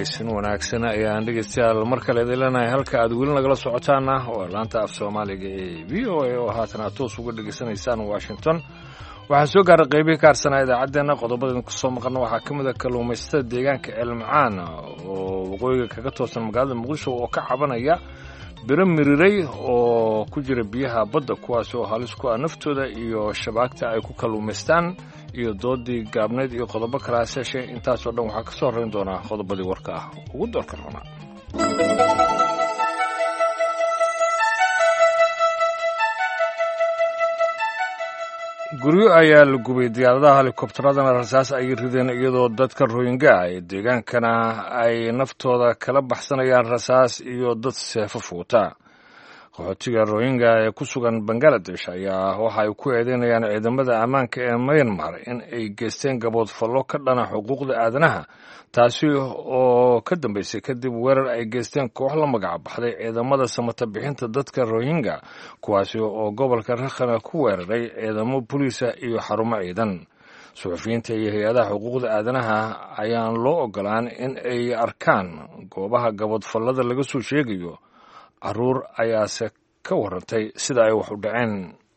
B: cawaysin wanaagsan ayaan dhegeystayaal mar kale idin leenahay halka aad weli nagala socotaana waa laanta af soomaaliga ee v o a oo haatan aad toos uga dhegeysanaysaan washington waxaa soo gaaray qaybihii ka harsanaa idaacaddeenna qodobadaynu ku soo maqalno waxaa ka mid a kalluumaysatada deegaanka ceelmacaan oo waqooyiga kaga toosan magaalada muqdisho oo ka cabanaya biro miriray oo ku jira biyaha badda kuwaas oo halis ku ah naftooda iyo shabaagta ay ku kalluumaystaan iyo doodii gaabneyd iyo qodobo kale haseeshe intaasoo dhan waxaa ka soo horrayn doonaa qodobadii warka ah ugu doorka roona guryo ayaa la gubay diyaaradaha helikobtaradana rasaas ayay rideen iyadoo dadka rohingya ee deegaankana ay naftooda kala baxsanayaan rasaas iyo dad seefo fuuta qaxootiga rohingya ee ku sugan bangaladesh ayaa waxa ay ku eedeynayaan ciidamada ammaanka ee myanmar in ay geysteen gabood fallo ka dhana xuquuqda aadanaha taasi oo ka dambaysay kadib weerar ay geysteen koox la magac baxday ciidamada samata bixinta dadka rohingya kuwaasi oo gobolka rakhana ku weeraray ciidamo boliisa iyo xarumo ciidan suxufiyiinta iyo hay-adaha xuquuqda aadanaha ayaan loo ogolaan in ay arkaan goobaha gabood fallada laga soo sheegayo caruur ayaase ka warantay sida ay wax u dhaceen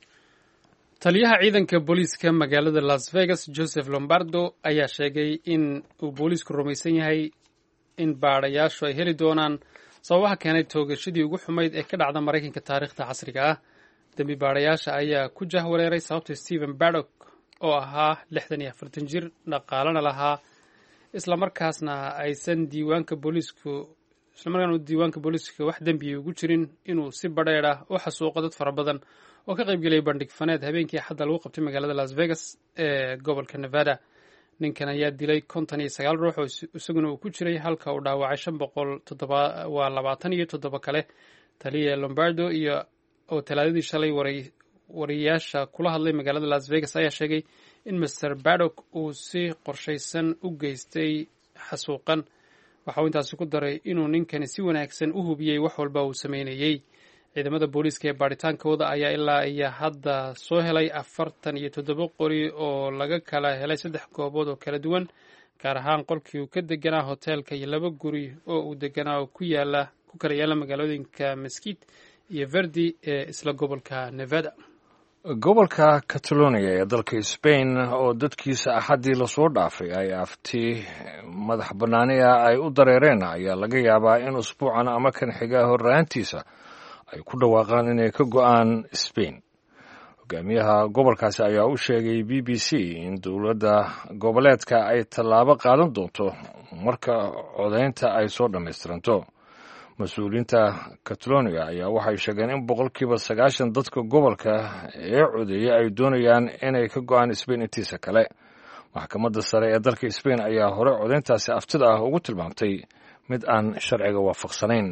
A: taliyaha ciidanka booliiska magaalada las vegas joseph lombardo ayaa sheegay in uu booliisku rumaysan yahay in baadhayaashu ay heli doonaan sababaha keenay toogashadii ugu xumayd ee ka dhacda maraykanka taariikhda casriga ah dembi baadhayaasha ayaa ku jahwareeray sababta stephen baddock oo ahaa lixdan iyo afartan jir dhaqaalana lahaa islamarkaasna aysan diiwaanka booliisku islamarkaana diiwaanka booliiska wax dembiya ugu jirin inuu si badheedh ah u xasuuqo dad fara badan oo ka qayb geliyay bandhig faneed habeenkii xadda lagu qabtay magaalada las vegas ee gobolka nevada ninkan ayaa dilay konton iyo sagaal ruux oo isaguna uu ku jiray halka uu dhaawacay shan boqol toddoba waa labaatan iyo toddoba kale taliya lombardo iyo oo talaadadii shalay waray wariyaasha kula hadlay magaalada las vegas ayaa sheegay in master baddock uu si qorshaysan u geystay xasuuqan waxa uu intaasi ku daray inuu ninkani si wanaagsan u hubiyey wax walba uu sameynayey ciidamada booliiska ee baaritaankooda ayaa ilaa iyo hadda soo helay afartan iyo toddoba qori oo laga kala helay saddex goobood oo kala duwan gaar ahaan qolkii uu ka deganaa hoteelka iyo laba guri oo uu deganaa oo ku yaala ku kala yaala magaalooyinka mesquite iyo verdi ee isla gobolka nevada
B: gobolka catalonia ee dalka spain oo dadkiisa axaddii lasoo dhaafay ay afti madax bannaaniya ay u dareereen ayaa laga yaabaa in usbuucan ama kan xiga horraantiisa ay ku dhawaaqaan inay ka go'aan spain hogaamiyaha gobolkaasi ayaa u sheegay b b c in dowladda goboleedka ay tallaabo qaadan doonto marka codaynta ay soo dhammaystiranto mas-uuliyiinta catalonia ayaa waxay sheegeen in boqolkiiba sagaashan dadka gobolka ee codeeyay ay doonayaan inay ka go'aan spain intiisa kale maxkamadda sare ee dalka spain ayaa hore codayntaasi aftida ah ugu tilmaamtay mid aan sharciga waafaqsanayn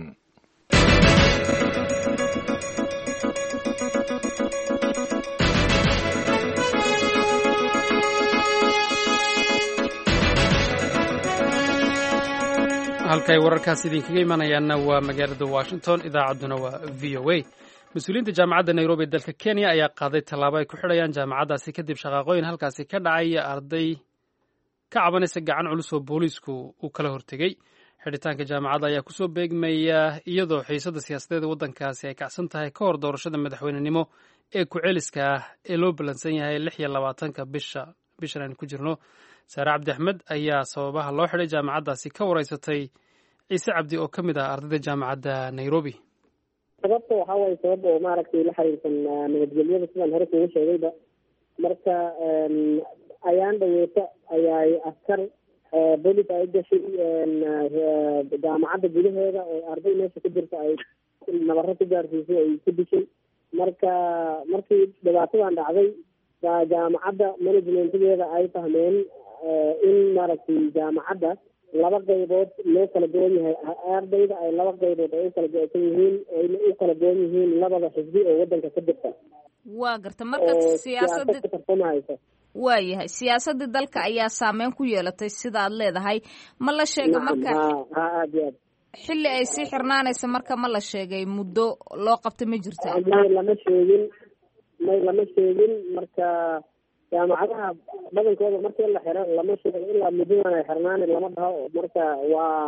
A: halkaay wararkaas idinkaga imanayaanna waa magaalada washington idaacadduna waa v o a mas-uuliyiinta jaamacadda nairobi ee dalka kenya ayaa qaaday tallaabo ay ku xidhayaan jaamacaddaasi kadib shaqaaqooyin halkaasi ka dhacaya arday ka cabanaysa gacan culus oo booliisku uu kala hortegey xidhitaanka jaamacadda ayaa kusoo beegmaya iyadoo xiisadda siyaasadeeda waddankaasi ay kacsan tahay ka hor doorashada madaxweynenimo ee ku-celiska ah ee loo ballansan yahay lix iyo labaatanka bisha bishan aynu ku jirno saare cabdi axmed ayaa sababaha loo xidhay jaamacaddaasi ka wareysatay ciise cabdi oo ka mid ah ardayda jaamacadda nairobi
L: sababta waxaa waaye sabab oo maaragtay la xiriirsan nabadgelyada sidaan hore kuugu sheegayba marka ayaan dhaweeta ayaay askar bolis ay gashay jaamacadda gudaheeda oo arday meesha ku jirta ay nabaro ku gaarsiisay ay ku dishay marka markii dhibaatadan dhacday baa jaamacadda managementgeeda ay fahmeen in maaragtay jaamacadda laba qaybood loo kala duwan yahay ardayda ay laba qaybood ay u kala go-san yihiin ayna u kala duwan yihiin labada xisbi oo waddanka ka jirta
M: waa garta marka siyaasada
L: tartamahaysa
M: waa yahay siyaasadii dalka ayaa saameyn ku yeelatay sida aad leedahay ma la sheegay marka
L: ha aad iyo aad
M: xilli ay sii xirnaanaysa marka ma la sheegay muddo loo qabtay ma jirta
L: may lama sheegin may lama sheegin marka jaamacadaha badankooda markii la xiro lama sheego ilaa muddadan ay xirnaan lama dhaho marka waa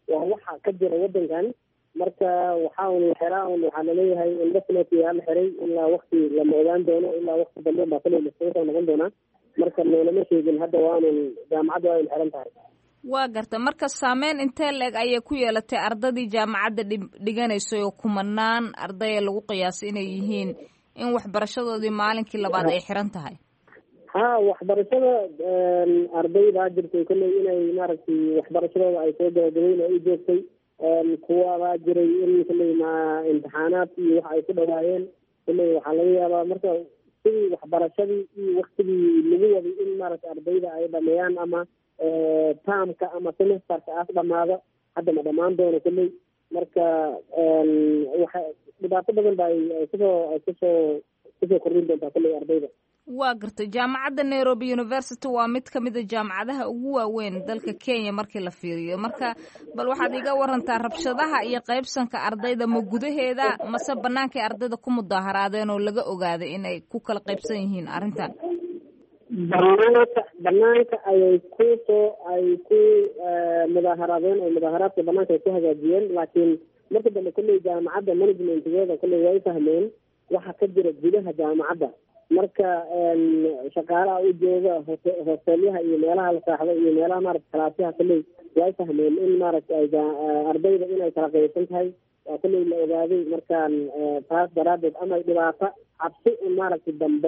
L: waa waxa ka jira wadankan. marka waxaa un xiraa un waxaa laleeyahay indefinitely hala xiray ilaa wakti lama ogaan doono, ilaa wakti dambe baa kale lasoo noqon doonaa. marka loolama sheegin hadda waanun jaamacadda waa in xiran tahay.
M: waa garta marka saameyn intee leeg ayay ku yeelatay ardadii jaamacadda dhiganaysay oo kumanaan ardaya lagu qiyaasay inay yihiin in waxbarashadoodii maalinkii labaad ay xiran tahay?
L: ha waxbarashada arday baa jirtay kolley inay maaragtay waxbarashadooda ay soo gabagabeyn oo u joogtay. kuwa baa jiray in kolley ma imtixaanaad iyo waxa ay ku dhawaayeen. kolley waxaa laga yaabaa marka sidii waxbarashadii iyo waktigii lagu waday in maaragtay ardayda ay dhameeyaan ama taamka ama semesterka aas dhamaado, hadda ma dhamaan doono kolley. marka waxa dhibaato badan ba ay kusoo ay kusoo kusoo kordhin doontaa kolley ardayda.
M: waa gartay jaamacadda Nairobi University waa mid ka mid a jaamacadaha ugu waaweyn dalka Kenya markii la fiiriyo. marka bal waxaad iga warantaa rabshadaha iyo qaybsanka ardayda ma gudaheeda mase banaanka ardayda ku mudaaharaadeen oo laga ogaaday inay ku kala qaybsan yihiin arrintan?
L: banaanka banaanka ayay ku soo ay ku mudaaharaadeen oo mudaaharaadka banaanka ay ku hagaajiyeen, laakiin marka dambe kolley jaamacadda managementgeeda kolley way fahmeen waxa ka jira gudaha jaamacadda. marka shaqaalaha u jooga hosteelyaha iyo meelaha la saaxdo iyo meelaha maaragta kalaasyaha kolley way fahmeen in maaragtay ardayda inay kala qaybsan tahay. waa kolley la ogaaday markaan taas daraadeed ama dhibaato cabsi in maaragtay dambe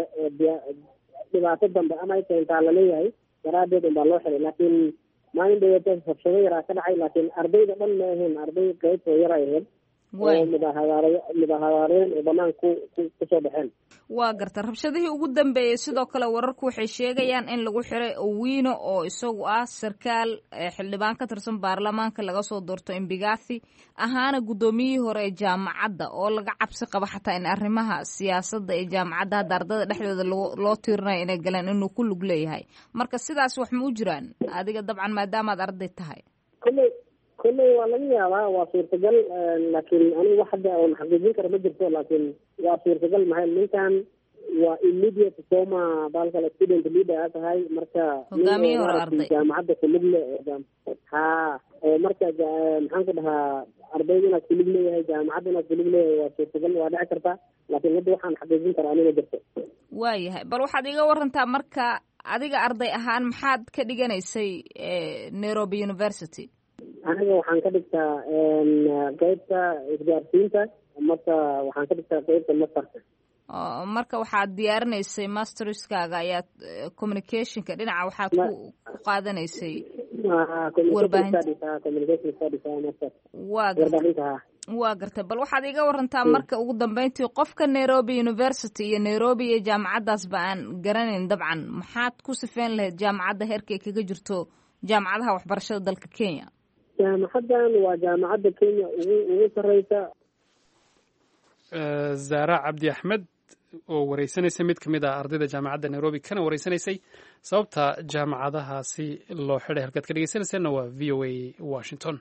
L: dhibaato dambe ama ay keentaa laleeyahay daraadeed unbaa loo xiray. laakiin maalin dhaweeta rabshado yaraa ka dhacay, laakiin ardayda dhan ma ahayn, arday qaybtoo yar ay ahayd oo mudaaharaare mudaaharaareen oo banaan ku kusoo baxeen.
M: waa garta rabshadihii ugu dambeeyey sidoo kale wararku waxay sheegayaan in lagu xiray Owino oo isagu ah sarkaal xildhibaan ka tirsan baarlamaanka laga soo doorto Embagathi ahaana gudoomiyihii hore ee jaamacadda oo laga cabsi qaba xataa in arrimaha siyaasadda ee jaamacadda hadda ardada dhexdooda loo tiirinayo inay galaan inuu ku lug leeyahay. marka sidaas wax ma u jiraan adiga dabcan maadaamaad arday tahay?
L: kolley kolley waa laga yaabaa, waa suurtagal, laakiin anigu wax hadda oon xaqiijin kara ma jirto, laakiin waa suurtagal. maxay ninkan waa immediate former baalkale student leader a tahay, marka
M: hogaamiye hore arday
L: jaamacadda kulug le ha oo marka maxaan ku dhahaa ardayda inaad kulug leeyahay jaamacadda inaad kulug leeyahay waa suurtagal, waa dhici karta, laakiin hadda waxaan xaqiijin kara aniga jirto.
M: waayahay bal waxaad iga warantaa marka adiga arday ahaan maxaad ka dhiganaysay Nairobi University?
L: aniga waxaan ka dhigtaa qeybta isgaarsiinta, marka waxaan ka dhigtaa qeybta masterka.
M: marka waxaad diyaarinaysay masterskaaga ayaad communicationka dhinaca waxaad ku ku qaadanaysay warbaahinta. waa gartay bal waxaad iga warantaa marka ugu dambeyntii qofka Nairobi University iyo Nairobi iyo jaamacadaas ba aan garanayn dabcan maxaad ku sifeyn lahayd jaamacadda heerkay kaga jirto jaamacadaha waxbarashada dalka Kenya?
L: jaamacaddan waa jaamacadda Kenya ugu ugu sareysa.
A: Zahra Cabdi Axmed oo wareysanaysa mid ka mid ah ardayda jaamacadda Nairobi kana wareysanaysay sababta jaamacadahaasi loo xidhay. halkaad ka dhegeysanaysaana waa V O A Washington.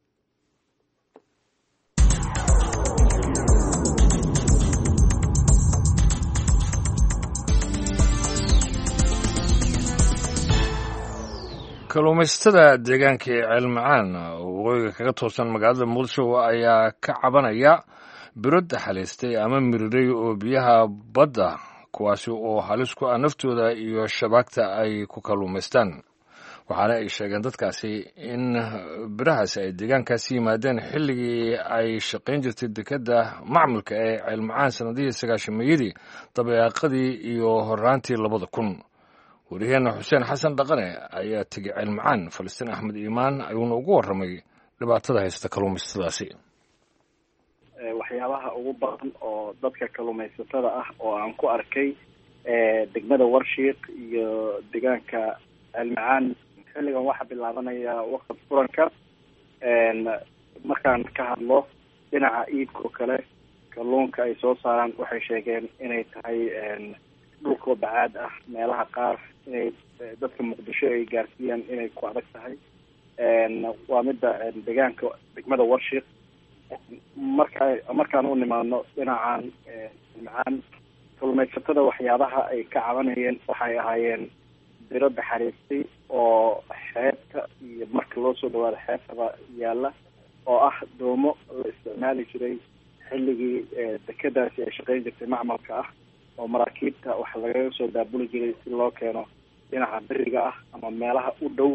B: kalluumaysatada deegaanka ee ceelmacaan oo waqooyiga kaga toosan magaalada muqdisho ayaa ka cabanaya biro daxalaystay ama miriray oo biyaha badda kuwaasi oo halis ku ah naftooda iyo shabaagta ay ku kalluumaystaan. waxaana ay sheegeen dadkaasi in birahaasi ay deegaankaasi yimaadeen xilligii ay shaqayn jirtay dekedda macmulka ee ceelmacaan sanadihii sagaashameeyadii dabeeqadii iyo horaantii labada kun. wariyaheenna xuseen xasan dhaqane ayaa tegey ceelmacaan. Falastiin Axmed Iimaan ayuuna ugu warramay dhibaatada haysta kalluumaysatadaasi.
N: waxyaabaha ugu badan oo dadka kalluumaysatada ah oo aan ku arkay degmada Warshiiq iyo deegaanka ceelmacaan xilligan waxaa bilaabanaya waqti furanka. markaan ka hadlo dhinaca iibka oo kale kalluunka ay soo saaraan waxay sheegeen inay tahay dhulkoo bacaad ah, meelaha qaar inay dadka muqdisho ay gaarsiiyaan inay ku adag tahay. waa midda deegaanka degmada Warshiiq. marka markaan u nimaadno dhinacan macaan kalluumaysatada waxyaabaha ay ka cabanayeen waxay ahaayeen biro daxariistay oo xeebta iyo iyo marka loo soo dhawaado xeebtaba yaalla oo ah doomo la isticmaali jiray xilligii dekedaasi ay shaqayn jirtay macmalka ah oo maraakiibta waxa lagaga soo daabuli jiray si loo keeno dhinaca beriga ah ama meelaha u dhow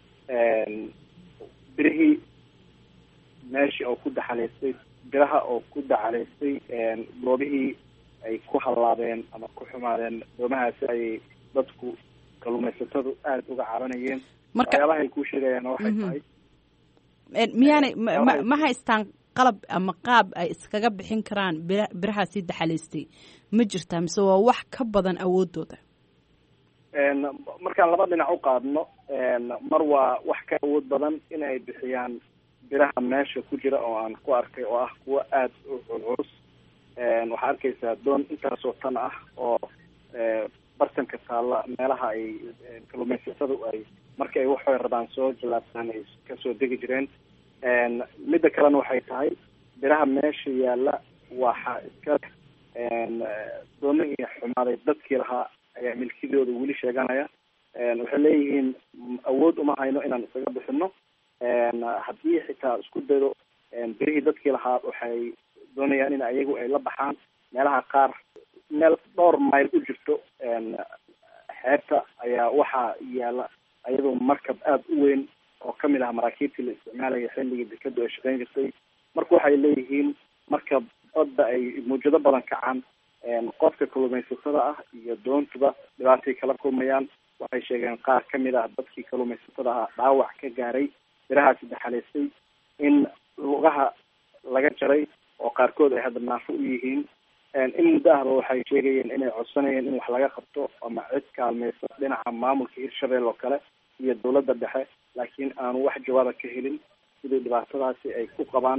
N: birihii meeshii oo ku daxalaystay biraha oo ku daxalaystay goobihii ay ku hallaabeen ama ku xumaadeen doomahaasi ayay dadku kalluumaysatadu aada uga cabanayeen waxyaabaha ay ku sheegayaan waxay tahay
O: miyaanay ma haystaan qalab ama qaab ay iskaga bixin karaan bir birahaasi daxalaystay ma jirtaa mise waa wax ka badan awoodooda
N: markaan laba dhinac u qaadno mar waa wax ka awood badan inay bixiyaan biraha meesha ku jira oo aan ku arkay oo ah kuwa aada u culculus waxaa arkaysaa doon intaasoo tan ah oo bartanka taalla meelaha ay kalluumaysatadu ay marka ay waxay rabaan soo jalaabtaan ay kasoo degi jireen midda kalena waxay tahay biraha meesha yaalla waxa iska doonihii xumaaday dadkii lahaa ayaa milkidooda weli sheeganaya waxay leeyihiin awood uma hayno inaan isaga bixino haddii xitaa isku daydo birihii dadkii lahaa waxay doonayaan in ayagu ay la baxaan meelaha qaar meel dhowr mayl u jirto xeebta ayaa waxaa yaalla ayadoo markab aada u weyn oo kamid ah maraakiibtii la isticmaalaya xilligii dekadu ay shaqayn jirtay marka waxay leeyihiin marka badda ay mawjado badan kacaan qofka kalluumaysatada ah iyo doontuba dhibaatay kala kulmayaan waxay sheegeen qaar kamid ah dadkii kalluumaysatada ah dhaawac ka gaaray birahaasi daxalaystay in lugaha laga jaray oo qaarkood ay hadda naafo u yihiin in muddo ahba waxay sheegayeen inay codsanayeen in wax laga qabto ama cid kaalmaysa dhinaca maamulka hirshabelle oo kale iyo dawladda dhexe laakiin aanu wax jawaaba ka helin sidii dhibaatadaasi ay ku qabaan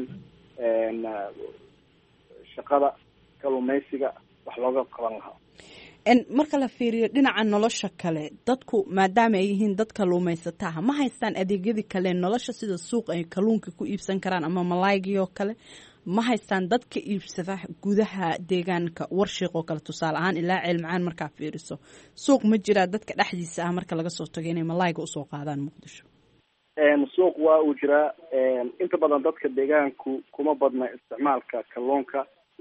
N: shaqada kalluumaysiga wax looga qaban lahaa
O: marka la fiiriyo dhinaca nolosha kale dadku maadaama ay yihiin dad kalluumaysataha ma haystaan adeegyadii kale nolosha sida suuq ay kalluunka ku iibsan karaan ama malaygii oo kale ma haystaan dadka iibsada gudaha deegaanka warshiiq oo kale tusaale ahaan ilaa ceelmacaan markaa fiiriso suuq ma jiraa dadka dhexdiisa ah marka laga soo tago inay malayga usoo qaadaan muqdisho
N: suuq waa uu jiraa inta badan dadka deegaanku kuma badna isticmaalka kalluunka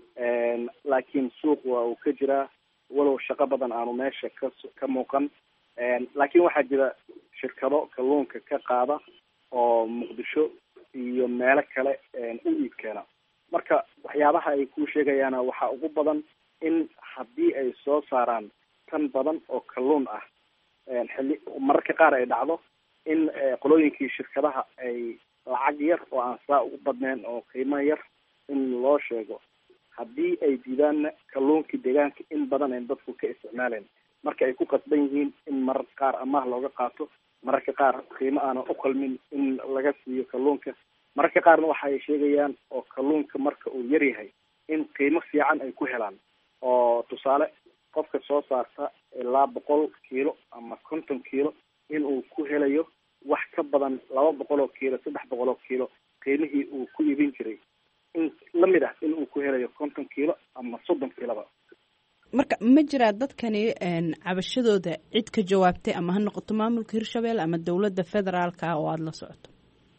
N: laakiin suuq waa uu ka jiraa walow shaqo badan aanu meesha ka ka muuqan laakiin waxaa jira shirkado kalluunka ka qaada oo muqdisho iyo meelo kale u iib keena marka waxyaabaha ay ku sheegayaana waxaa ugu badan in haddii ay soo saaraan tan badan oo kalluun ah xilli mararka qaar ay dhacdo in qolooyinkii shirkadaha ay lacag yar oo aan saa ugu badnayn oo qiimo yar in loo sheego haddii ay diidaanna kalluunkii deegaanka in badan ay dadku ka isticmaaleen marka ay ku qasban yihiin in mararka qaar amaah looga qaato mararka qaar qiimo aanan u qalmin in laga siiyo kalluunka mararka qaarna waxa ay sheegayaan oo kalluunka marka uu yar yahay in qiimo fiican ay ku helaan oo tusaale qofka soo saarta ilaa boqol kiilo ama konton kiilo in uu ku helayo wax ka badan laba boqol oo kiilo saddex boqol oo kiilo qiimihii uu ku iibin jiray in lamid ah in uu ku helayo konton kiilo ama soddon kiiloba
O: marka ma jiraa dadkani cabashadooda cid ka jawaabtay ama ha noqoto maamulka hirshabelle ama dawladda federaalka ah oo aada la socoto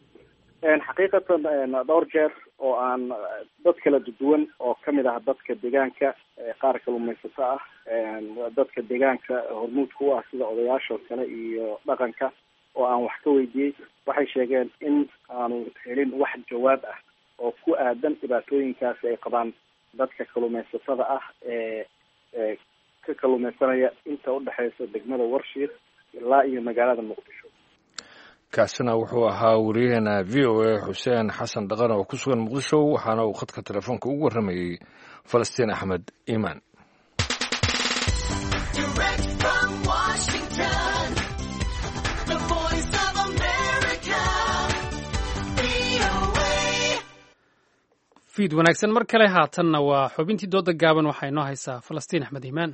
N: xaqiiqatan dhowr jeer oo aan dad kala duwan oo kamid ah dadka deegaanka qaar kalluumaysato ah dadka deegaanka hormuudka u ah sida odayaashoo kale iyo dhaqanka oo aan wax ka weydiiyey waxay sheegeen in aanu helin wax jawaab ah oo ku aadan dhibaatooyinkaasi ay qabaan dadka kalluumaysatada ah ee ee ka kalluumaysanaya inta udhexeysa degmada warshiiq ilaa iyo magaalada muqdisho
B: kaasina wuxuu ahaa wariyaheena v o a xuseen xasan dhaqan oo ku sugan muqdisho waxaana uu khadka telefoonka ugu warramayey falastiin axmed iimaan
A: fiid wanaagsan mar kale haatanna waa xubintii dooda gaaban waxaa inoo haysaa falastiin axmed iimaan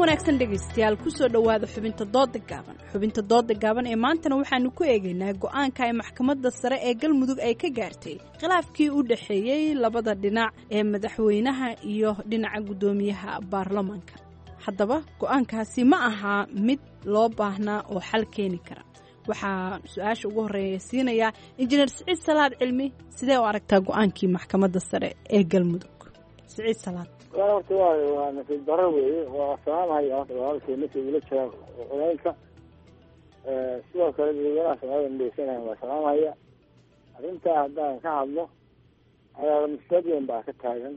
O: wanaagsan dhegaystayaal kusoo dhowaada xubinta dooda gaaban xubinta dooda gaaban ee maantana waxaanu ku eegaynaa go-aanka ay maxkamadda sare ee galmudug ay ka gaartay khilaafkii u dhexeeyey labada dhinac ee madaxweynaha iyo dhinaca guddoomiyaha baarlamaanka haddaba go-aankaasi ma aha mid loo baahnaa oo xal keeni kara waxaa su-aasha ugu horreeya siinayaa injineer siciid salaad cilmi sidee u aragtaa go-aankii maxkamadda sare ee galmudug siciid salaad
P: horta waa waa nasiib daro weeye waa salaamhaya walaalkay ninka igula jira odaynka sidoo kale dadweynaha soomaalida midaysanaya waa salaamhaya arrintaa haddaan ka hadlo ayaa mushkilad weyn baa ka taagan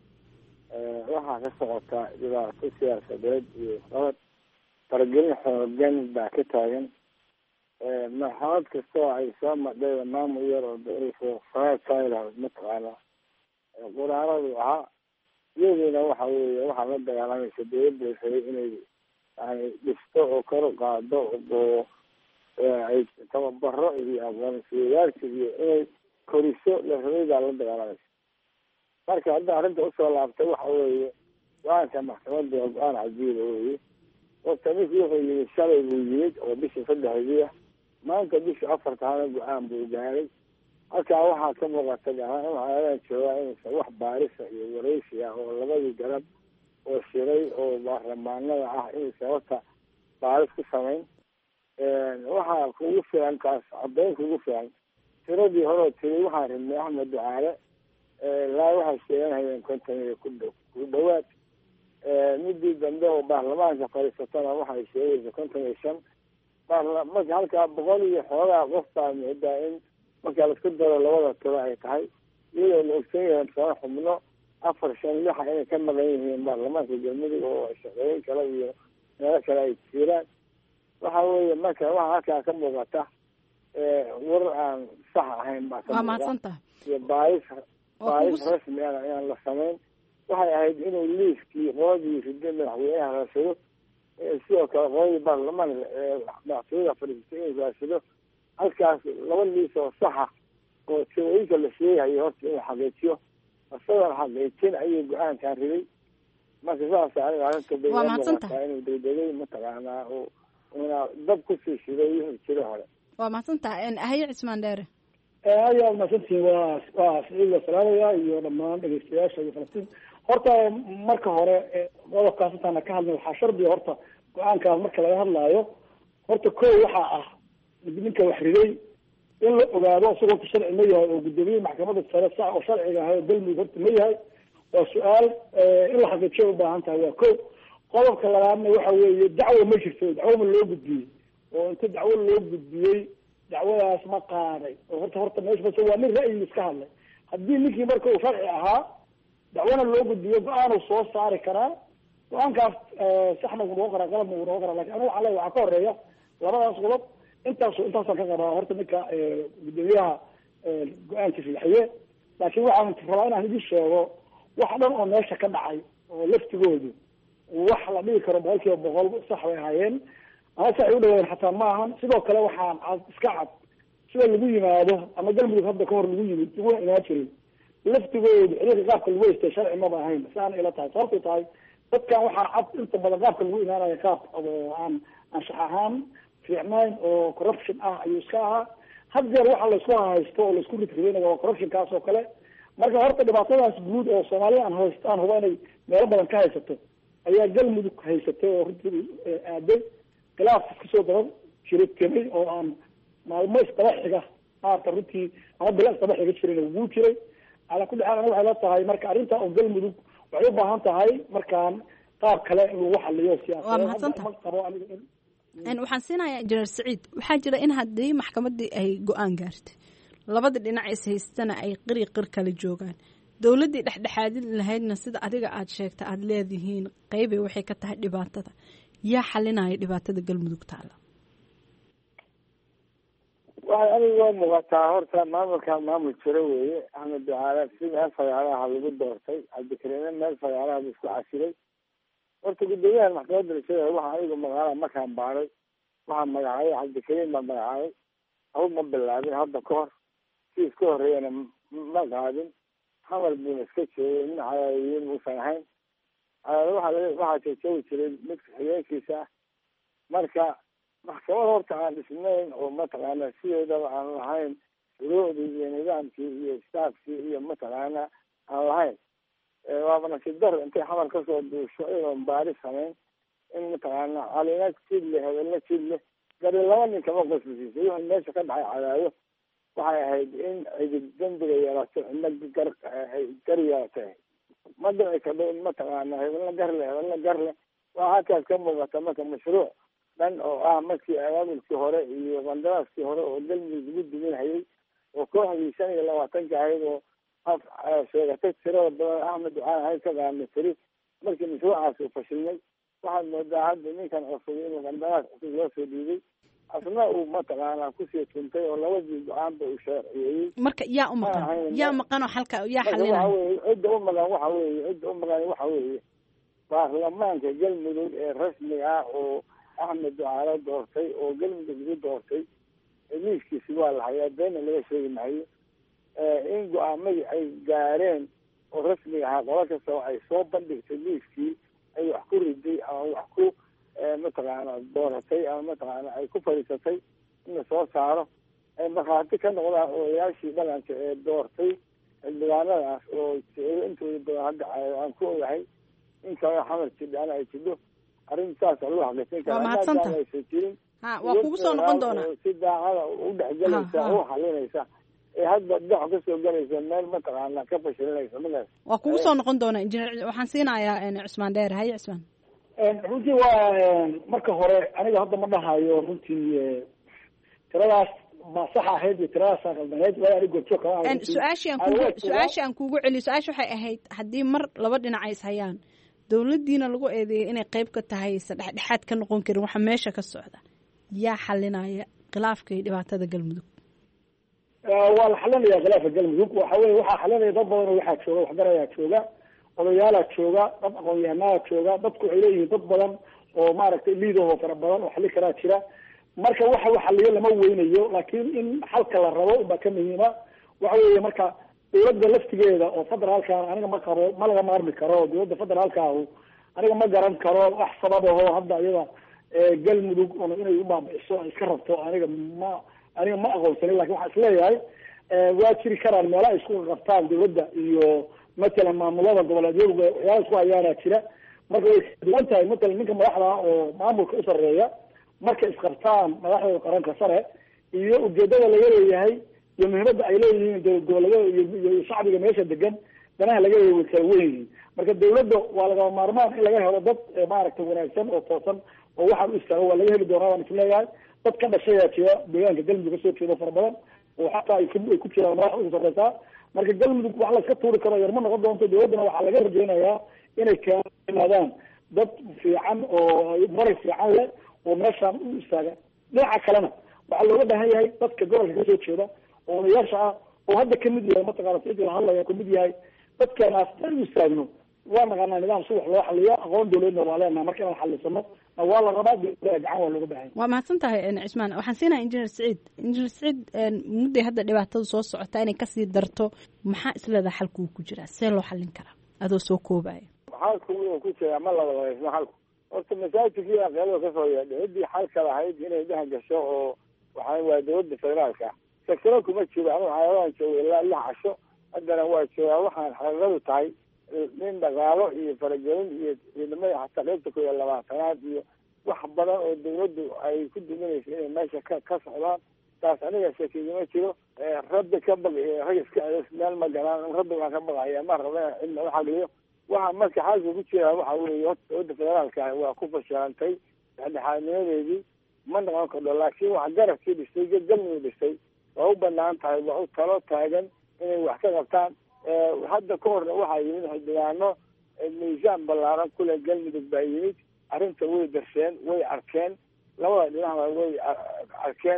P: waxaa ka socota dhibaato siyaasadeed iyo sabab faragelin xoogan baa ka taagan maxkamad kastoo ay soo madhay maamul yar oo faraasayla mataqaana quraaradu ahaa iyaduna waxa weeye waxaa la dagaalamaysa dawladda waxay inay yani dhisto oo kor u qaado oo ay tababaro iyo aqoonsiyayaasha iyo inay koriso lahaweydaa la dagaalamaysa marka hadda arrinta usoo laabtay waxa weeye go-aanka maxkamadda waa go-aan cajiiba weeye horta ninkii wuxuu yimid shalay buu yimid oo bishii saddexdii ah maanta bishii afartaana go-aan buu gaaray halkaa waxaa ka muuqata waxaadan joogaa inuusan wax baarisa iyo wareysi ah oo labadii garab oo shiray oo baarlamaanada ah inuusan horta baaris ku samayn waxaa kugu filan taas caddayn kugu filan tiradii horeo tiri waxaa ridnay axmed ducaale laa waxay sheeganhayeen konton iyo ku dhow ku dhawaad midii dambe oo baarlamaanka fadhiisatana waxay sheegaysa konton iyo shan marka halkaa boqol iyo xoogaa qof baa moodaa in marka laisku daro labada tiro ay tahay iyadoo la ogsan yahay sano xubno afar shan lixa inay ka maqan yihiin baarlamaanka galmudug oo shaqooyin kale iyo meelo kale ay jiraan waxa weeye marka waxa halkaa ka muuqata war aan sax ahayn baa ka muuqata iyo baaris baaris rasmi ah inaan la samayn waxay ahayd inuu liiskii qoladii riday madaxweynaha raasado sidoo kale qoladii baarlamaanka madaxtooyada fadhiistay inuu raasado halkaas laba liis oo saxa oo tirooyinka la sheegayo horta inuu xaqiijiyo isagoon xaqiijin ayuu go-aankan riday marka saas aniga arrinta bayaamuqataa inuu degdegay mataqaanaa oo una dab kusii shiday wixii jira hore
O: waa mahadsantaha haye cismaan dheere
Q: aad aad mahadsantihiin waa waa siciid la salaamaya iyo dhammaan dhegeystayaasha iyo falastiin horta marka hore qodobkaas intaana ka hadlay waxaa shardiga horta go-aankaas marka laga hadlaayo horta ko waxaa ah ninka wax riday in la ogaado isagoo ka sharci ma yahay oo guddoomiye maxkamadda sare sax oo sharciga ahay oo galmudug horta ma yahay waa su-aal in la xaqiijiyo ubaahan tahay waa ko qodobka labaadna waxa weeye dacwo ma jirto dacwo ma loo gudbiyey oo inta dacwo loo gudbiyey dacwadaas ma qaaday oo horta horta meesha bas waa nin ra'yi iska hadlay haddii ninkii marka uu sharci ahaa dacwana loo gudbiyo go-aan uu soo saari karaa go-aankaas saxna uu noqon karaa qalabna uu noqon karaa lakin anigu waxaa le waxaa ka horeeya labadaas qodob intaas intaasaan ka qabaa horta ninka guddoomiyaha go-aankiisa bixiye laakiin waxaan rabaa inaan idin sheego wax dhan oo meesha ka dhacay oo laftigoodu wax la dhigi karo boqol kiiba boqol sax bay ahaayeen ama sax ay u dhawaayeen xataa ma ahan sidoo kale waxaan cad iska cad sida lagu yimaado ama galmudug hadda kahor lagu yimid laguna imaan jiray laftigoodu xiliirka qaabka lagu haystay sharci maba ahayn saana ila tahay sababtay tahay dadkan waxaa cad inta badan qaabka lagu imaanayo qaab oo aan anshax ahaan fiicnayn oo corruption ah ayuu iska ahaa had jeer waxa laisku haysto oo laisku ridridaynayo waa corruptionkaas oo kale marka horta dhibaatadaas guud oo soomaalida aan haysto aan huba inay meelo badan ka haysato ayaa galmudug haysatay oo runtii aaday khilaaf kasoo daba jira temay oo aan maalmo isdaba xiga maarta runtii ama bila isdaba xiga jirin wuu jiray ala kulli xaal waxay la tahay marka arrinta oo galmudug waxay u baahan tahay markaan qaab kale in lagu xaliyo siyaasadda
O: waxaan siinayaa injineer saciid waxaa jira in haddii maxkamaddii ay go-aan gaartay labada dhinac is haystana ay qiri qir kala joogaan dowladdii dhexdhexaadin lahaydna sida adiga aad sheegta aada leedihiin qeybay waxay ka tahay dhibaatada yaa xalinaya dhibaatada galmudug taala
P: waxay aniga waa muuqataa horta maamulkaan maamul jiro weeye axmed ducaale si meel fagaaraha lagu doortay cabdikariime meel fagaaraha bu isku casiray horta guddoomiyahan maxkamadda rashada waxaa anigu magaala markaan baaray waxaa magacaabay cabdikariim baa magacaabay hawd ma bilaabin hadda ka hor si iska horreeyana ma qaadin hamal buuna iska joogay nin cayaayiin uusan ahayn waxaa waxaa joojoogi jiray midka xigeenkiisa ah marka maxkamad horta aan dhisnayn oo mataqaana sideedaba aan lahayn shuruucdii iyo nidaamkii iyo staafkii iyo mataqaana aan lahayn waaba nasiib dar intay xamar kasoo duusho iyadoon baari samayn in mataqaana calina jid leh hebelna jid leh gari laba nin kama qosbisiisay wixii meesha ka dhacay cadaayo waxay ahayd in cidib dembiga yeelato cidna gar gar yeelatay ma dhici kadho in mataqaana hebelna garle hebelna garle waa halkaas ka muuqata marka mashruuc dhan oo ah markii abaabulkii hore iyo qandaraaskii hore oo galmudug lagu duminhayay oo kooxdii shan iyo labaatanka ahayd oo sheegatay tirada badan axmed waxaan ahayd ka qaadnay tiri markii mashruucaas uu fashilmay waxaad moodaa hadda ninkan cusub inuu qandaraas cusub loo soo dhiibay asna uu mataqaanaa kusii tuntay oo labadii go-aanba uu sharciyeeyey
O: marka yaa u maqan yaa maqan oo xalka yaa xalinaya
P: weye cidda u maqan waxa weeye cidda u maqan waxa weeye baarlamaanka galmudug ee rasmiga ah oo axmed ducaale doortay oo galmudug lagu doortay liiskiisi waa la hayaa beena laga sheegi maayo in go-aamadii ay gaareen oo rasmiga ahaa qola kastoo ay soo bandhigtay liiskii ay wax ku riday ama wax ku mataqaana dooratay ama mataqaana ay ku fadhiisatay in la soo saaro ay markhaati ka noqdaan odayaashii dhaqanka ee doortay xildhibaanadaas oo intooda badan hadda aan ku ogahay in kale xamar jidhaana ay jidho arrintaas loo xaqiijin karaa maadaama aysan jirin
O: ha waa kugu soo noqon doonaa
P: si daacada u dhexgelaysa u xalinaysa ee hadda dhex kasoo galaysa meel mataqaana ka fashilinaysa magaas
O: waa kugu soo noqon doonaa injineer waxaan siinayaa cusmaan dheer haye cusmaan
Q: runtii waa marka hore aniga hadda ma dhahayo runtii tiradaas ma sax ahayd iyo tiradaas qaldaneed waa aniga goobjoog kama ahayn
O: su-aashii aan kugu su-aashii aan kugu celiyo su-aasha waxay ahayd haddii mar laba dhinac ay is hayaan dowladdiina lagu eedeeyay inay qayb ka tahay sadhexdhexaad ka noqon karin waxa meesha ka socda yaa xalinaya khilaafka iyo dhibaatada galmudug
Q: waa la xalinaya khilaafka galmudug waxa weye waxaa xalinaya dad badan oo waxaa jooga waxgarayaa jooga odayaalaa jooga dad aqoon-yahanaa jooga dadku waxay leeyihiin dad badan oo maaragtay liidahoo fara badan oo xali karaa jira marka waxa u xaliyo lama weynayo laakiin in xalka la rabo unbaa ka muhiima waxa weeye marka dowladda laftigeeda oo federaalka aniga ma qabo ma laga maarmi karo dowladda federaalka ahu aniga ma garan karo wax sababaho hadda iyada galmudug inay u baabi'iso ay iska rabto aniga ma aniga ma aqoonsanin lakin waxaan isleeyahay waa jiri karaan meela ay isku qabtaan dowladda iyo matalan maamulada goboleedyadu waxyaala isku hayaana jira marka way duwan tahay matalan ninka madaxda oo maamulka u sareeya marka isqabtaan madaxda qaranka sare iyo ujeedada laga leeyahay iyo muhiimadda ay leeyihiin goboleedyada iyo shacbiga meesha degan danaha laga leeyahay way kala weyn yihiin marka dowladda waa lagama maarmaan in laga helo dad maaragtay wanaagsan oo toosan oo waxaan u istaago waa laga heli doonaa waan isleeyahay dad ka dhashayaa jira deegaanka galmudug kasoo jeedo fara badan oo xataa ay ku jiraan madax ugu sareysaa marka galmudug wax layska tuuri karo yar ma noqon doonto dowladdana waxaa laga rajeynayaa inay kaimaadaan dad fiican oo maray fiican leh oo meeshaan u istaaga dhinaca kalena waxaa looga baahan yahay dadka gobolka kasoo jeeda oo odayaasha ah oo hadda kamid yahay mataqaana sidii la hadlaya kamid yahay dadkeenaas dan u istaagno waa naqaanaa nidaam si wax loo xaliyo aqoon dowladna waa leenaha marka inaan xalisano waa la rabaa dowladda gacan waa looga baahan
O: waa mahadsan tahay cismaan waxaan siinaya injineer saciid injineer saciid mudday hadda dhibaatada soo socota inay kasii darto maxaa isleedaha xalku uu ku jiraa see loo xalin karaa adoo soo koobaya
P: xalku uu ku jiraa ma laba labaysno xalku horta masaajidkii aqeelada kasoo yeedhay ciddii xalka lahayd inay dhex gasho oo waxaa waa dowladda federaalka sakaro kuma jiro ama xayawaan jooga ilaa lix casho haddana waa joogaa waxaan xaqiiqadu tahay nin dhaqaalo iyo faragelin iyo ciidamada xataa qaybta ku iyo labaatanaad iyo wax badan oo dawladdu ay ku duminayso inay meesha ka ka socdaan taas aniga shakigama jiro rabbi ka baq rag iska celis meel ma galaan rabbi baan ka baqaya ma raba cidna u xagliyo waxa marka xaalka ku jira waxa weeye horta dowladda federaalka waa ku fashilantay dhexdhexaadnimadeedii ma noqon kardho laakiin wax garabkii dhistay galmudug dhistay waa u banaan tahay waa u talo taagan inay wax ka qabtaan hadda ka horna waxaa yimid xildhibaano miisaan ballaaran kule galmudug baa yimid arrinta way darsheen way arkeen labada dhinacba way arkeen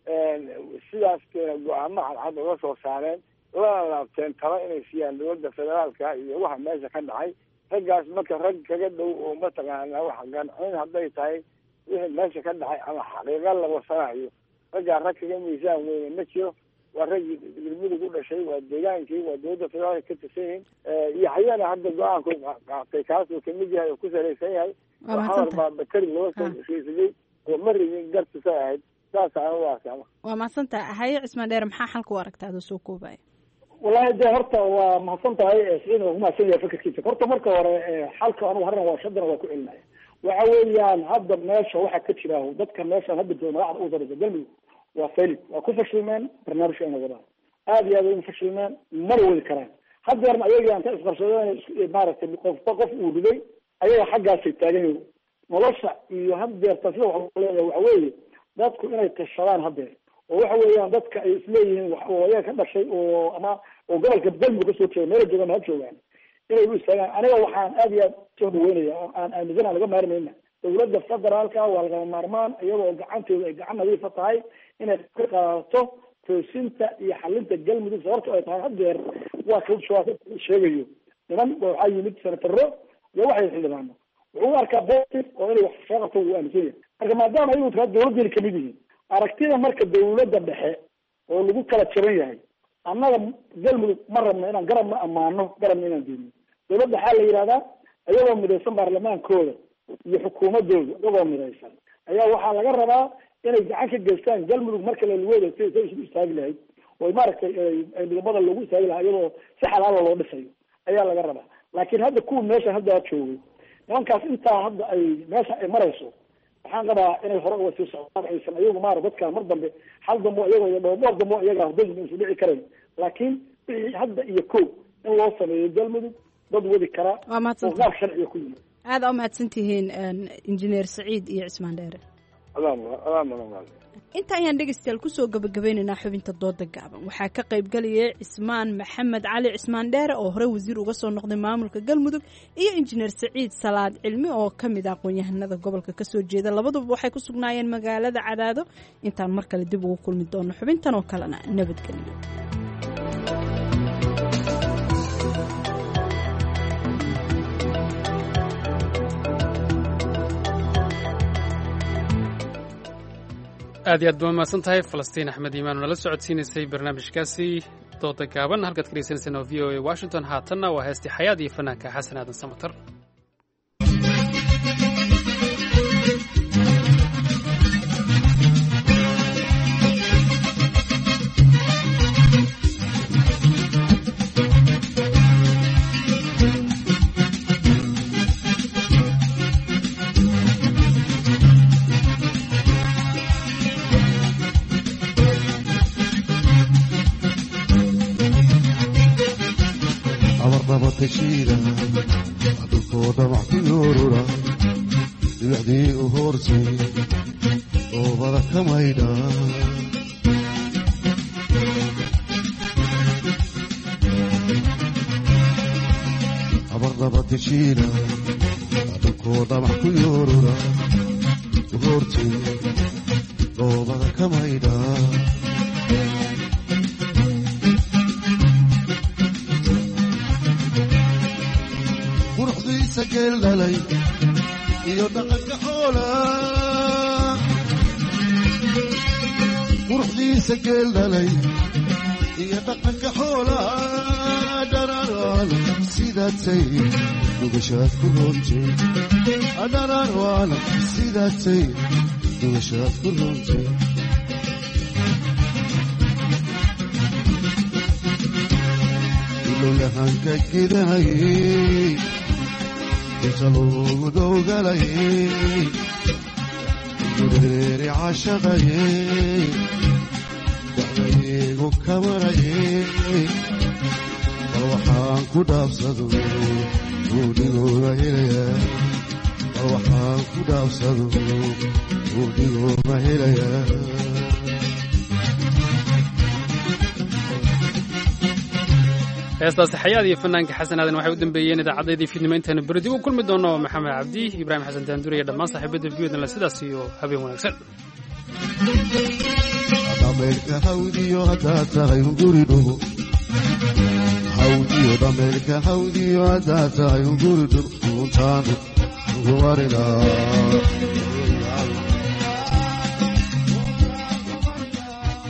P: sidaas go-aamo cadcad uga soo saareen lana laabteen talo inay siiyaan dowladda federaalka iyo waxa meesha ka dhacay raggaas marka rag kaga dhow oo mataqaana wax gancin hadday tahay wixii meesha ka dhacay ama xaqiiqa la wasanayo raggaa rag kaga miisaan weyne ma jiro waa ragii galmudug u dhashay, waa deegaankii, waa dowladda federaalka ka tirsan yihiin iyo hayana hadda go-aanku qaatay kaas uu kamid yahay oo ku salaysan yahay xamar baa bakari loo soo heshiisiyey oo marigin gartisa ahayd saas aan u arkama.
O: waa mahadsantahay haye cismaan dheere maxaa xalka u aragtaa adoo soo koobaya?
Q: wallahi de horta waa mahadsan tahay siciid oo mahadsan yahay fikirkiisa. horta marka hore xalka anigu harran waa shadana waa ku celinaya. waxa weeyaan hadda meesha waxa ka jira dadka meesha hadda jooga madaxda u darada galmudug waa failid, waa ku fashilmeen barnaamijka inay wadaan, aada iyo aada ugu fashilmeen, mana wadi karaan. haddeerna ayaga anta isqabsadeen maaragtay qofba qof uu riday ayaga xaggaasay taagan yihiin nolosha iyo haddeerta sida waxa leeyahay waxa weeye dadku inay tashadaan haddeer oo waxa weeyaan dadka ay isleeyihiin wax oo ayaga ka dhashay oo ama oo gobolka galmudug kasoo jeeda meela joogaan ha joogaan inay u istaagaan. aniga waxaan aada iyo aada soo dhaweynaya oo aan aaminsanaa laga maarmayna dowladda federaalka waa lagama maarmaan iyadoo gacanteedu ay gacan nadiifa tahay inay ka qaadato toosinta iyo xalinta galmudug sababto ay tahay haddeer waa ka sheegayo niman waxaa yimid senataro iyo waxay xildhibaano wuxuu u arkaa positive oo inay wax soo qabto uu aaminsan yahay. marka maadaama ayagu taa dowladdeena kamid yihiin aragtida marka dowladda dhexe oo lagu kala jaban yahay annaga galmudug ma rabno inaan garab ma ammaano garabna inaan deenino. dowladda waxaa la yidhahdaa iyagoo midaysan baarlamaankooda iyo xukuumadooda iyagoo midaysan ayaa waxaa laga rabaa inay gacan ka geystaan galmudug marka lalweeda si say isu istaagi lahayd oo maaragtay midnimada loogu istaagi lahaa iyadoo si xalaala loo dhisayo ayaa laga rabaa. laakiin hadda kuwa meesha hadda joogay nimankaas intaa hadda ay meesha ay marayso waxaan qabaa inay hore uga sii socdaan aysan iyagu maara dadkaa mar dambe hal dambo iyagoo iyo dhowr dhowr dambo iyaga hordayna isu dhici karayn. laakiin wixii hadda iyo kow in loo sameeyo galmudug dad wadi kara oo qaab sharciga ku yimid.
O: aada u mahadsantihiin injineer saciid iyo cismaan dheere. inta ayaan dhegeystayaal kusoo gabagabeynaynaa xubinta dooda gaaban. waxaa ka qaybgalayay cismaan maxamed cali cismaan dheere oo hore wasiir uga soo noqday maamulka galmudug iyo injineer saciid salaad cilmi oo kamid ah aqoon-yahanada gobolka kasoo jeeda. labaduba waxay ku sugnaayeen magaalada cadaado. intaan mar kale dib ugu kulmi doono xubintan oo kalena nabadgelyo.
A: aad iyo aad ba mahadsan tahay falastiin axmed iimaan oo nala socodsiinaysay barnaamijkaasi dooda gaaban halkaad ka dhegeysaneysaan oo v o a washington. haatanna waa heestii xayaad iyo fanaanka xasan aadan samatar.
R: adulkooda wax ku yoorura dibacdii u hoorsay oobada ka maydha abardaba teshiina adulkooda wax ku yoorura u hoorsay oobada ka maydha geel dhalay iyo dhaqanka xoola quruxdiisa geel dhalay iyo dhaqanka xoola dhararwaan sidaatay dugashaad ku roontay dhararwaan sidaatay dugashaad ku roontay ilolahanka gidahayey inta loogu dowgalayey gureeri cashaqayey dacdaygu kamarayey bal waxaan ku dhaabsado uudhigooda helayaa bal waxaan ku dhaabsado uudhigooda helayaa
A: heestaasi xayaad iyo fanaanka xasan aadan waxay u dambeeyeen idaacadeedii fiidnimo intaanu beri dib u kulmi doono maxamed cabdi ibraahim xasan daanduur iyo dhammaan saaxiibada viyodnle sidaas iyo habeen wanaagsan
R: dhameelka hawdiyo haddaad tahay unguri dhugo hawdiyo dhameelka hawdiyo haddaad tahay unguri dhugo untaanu ugu marinaa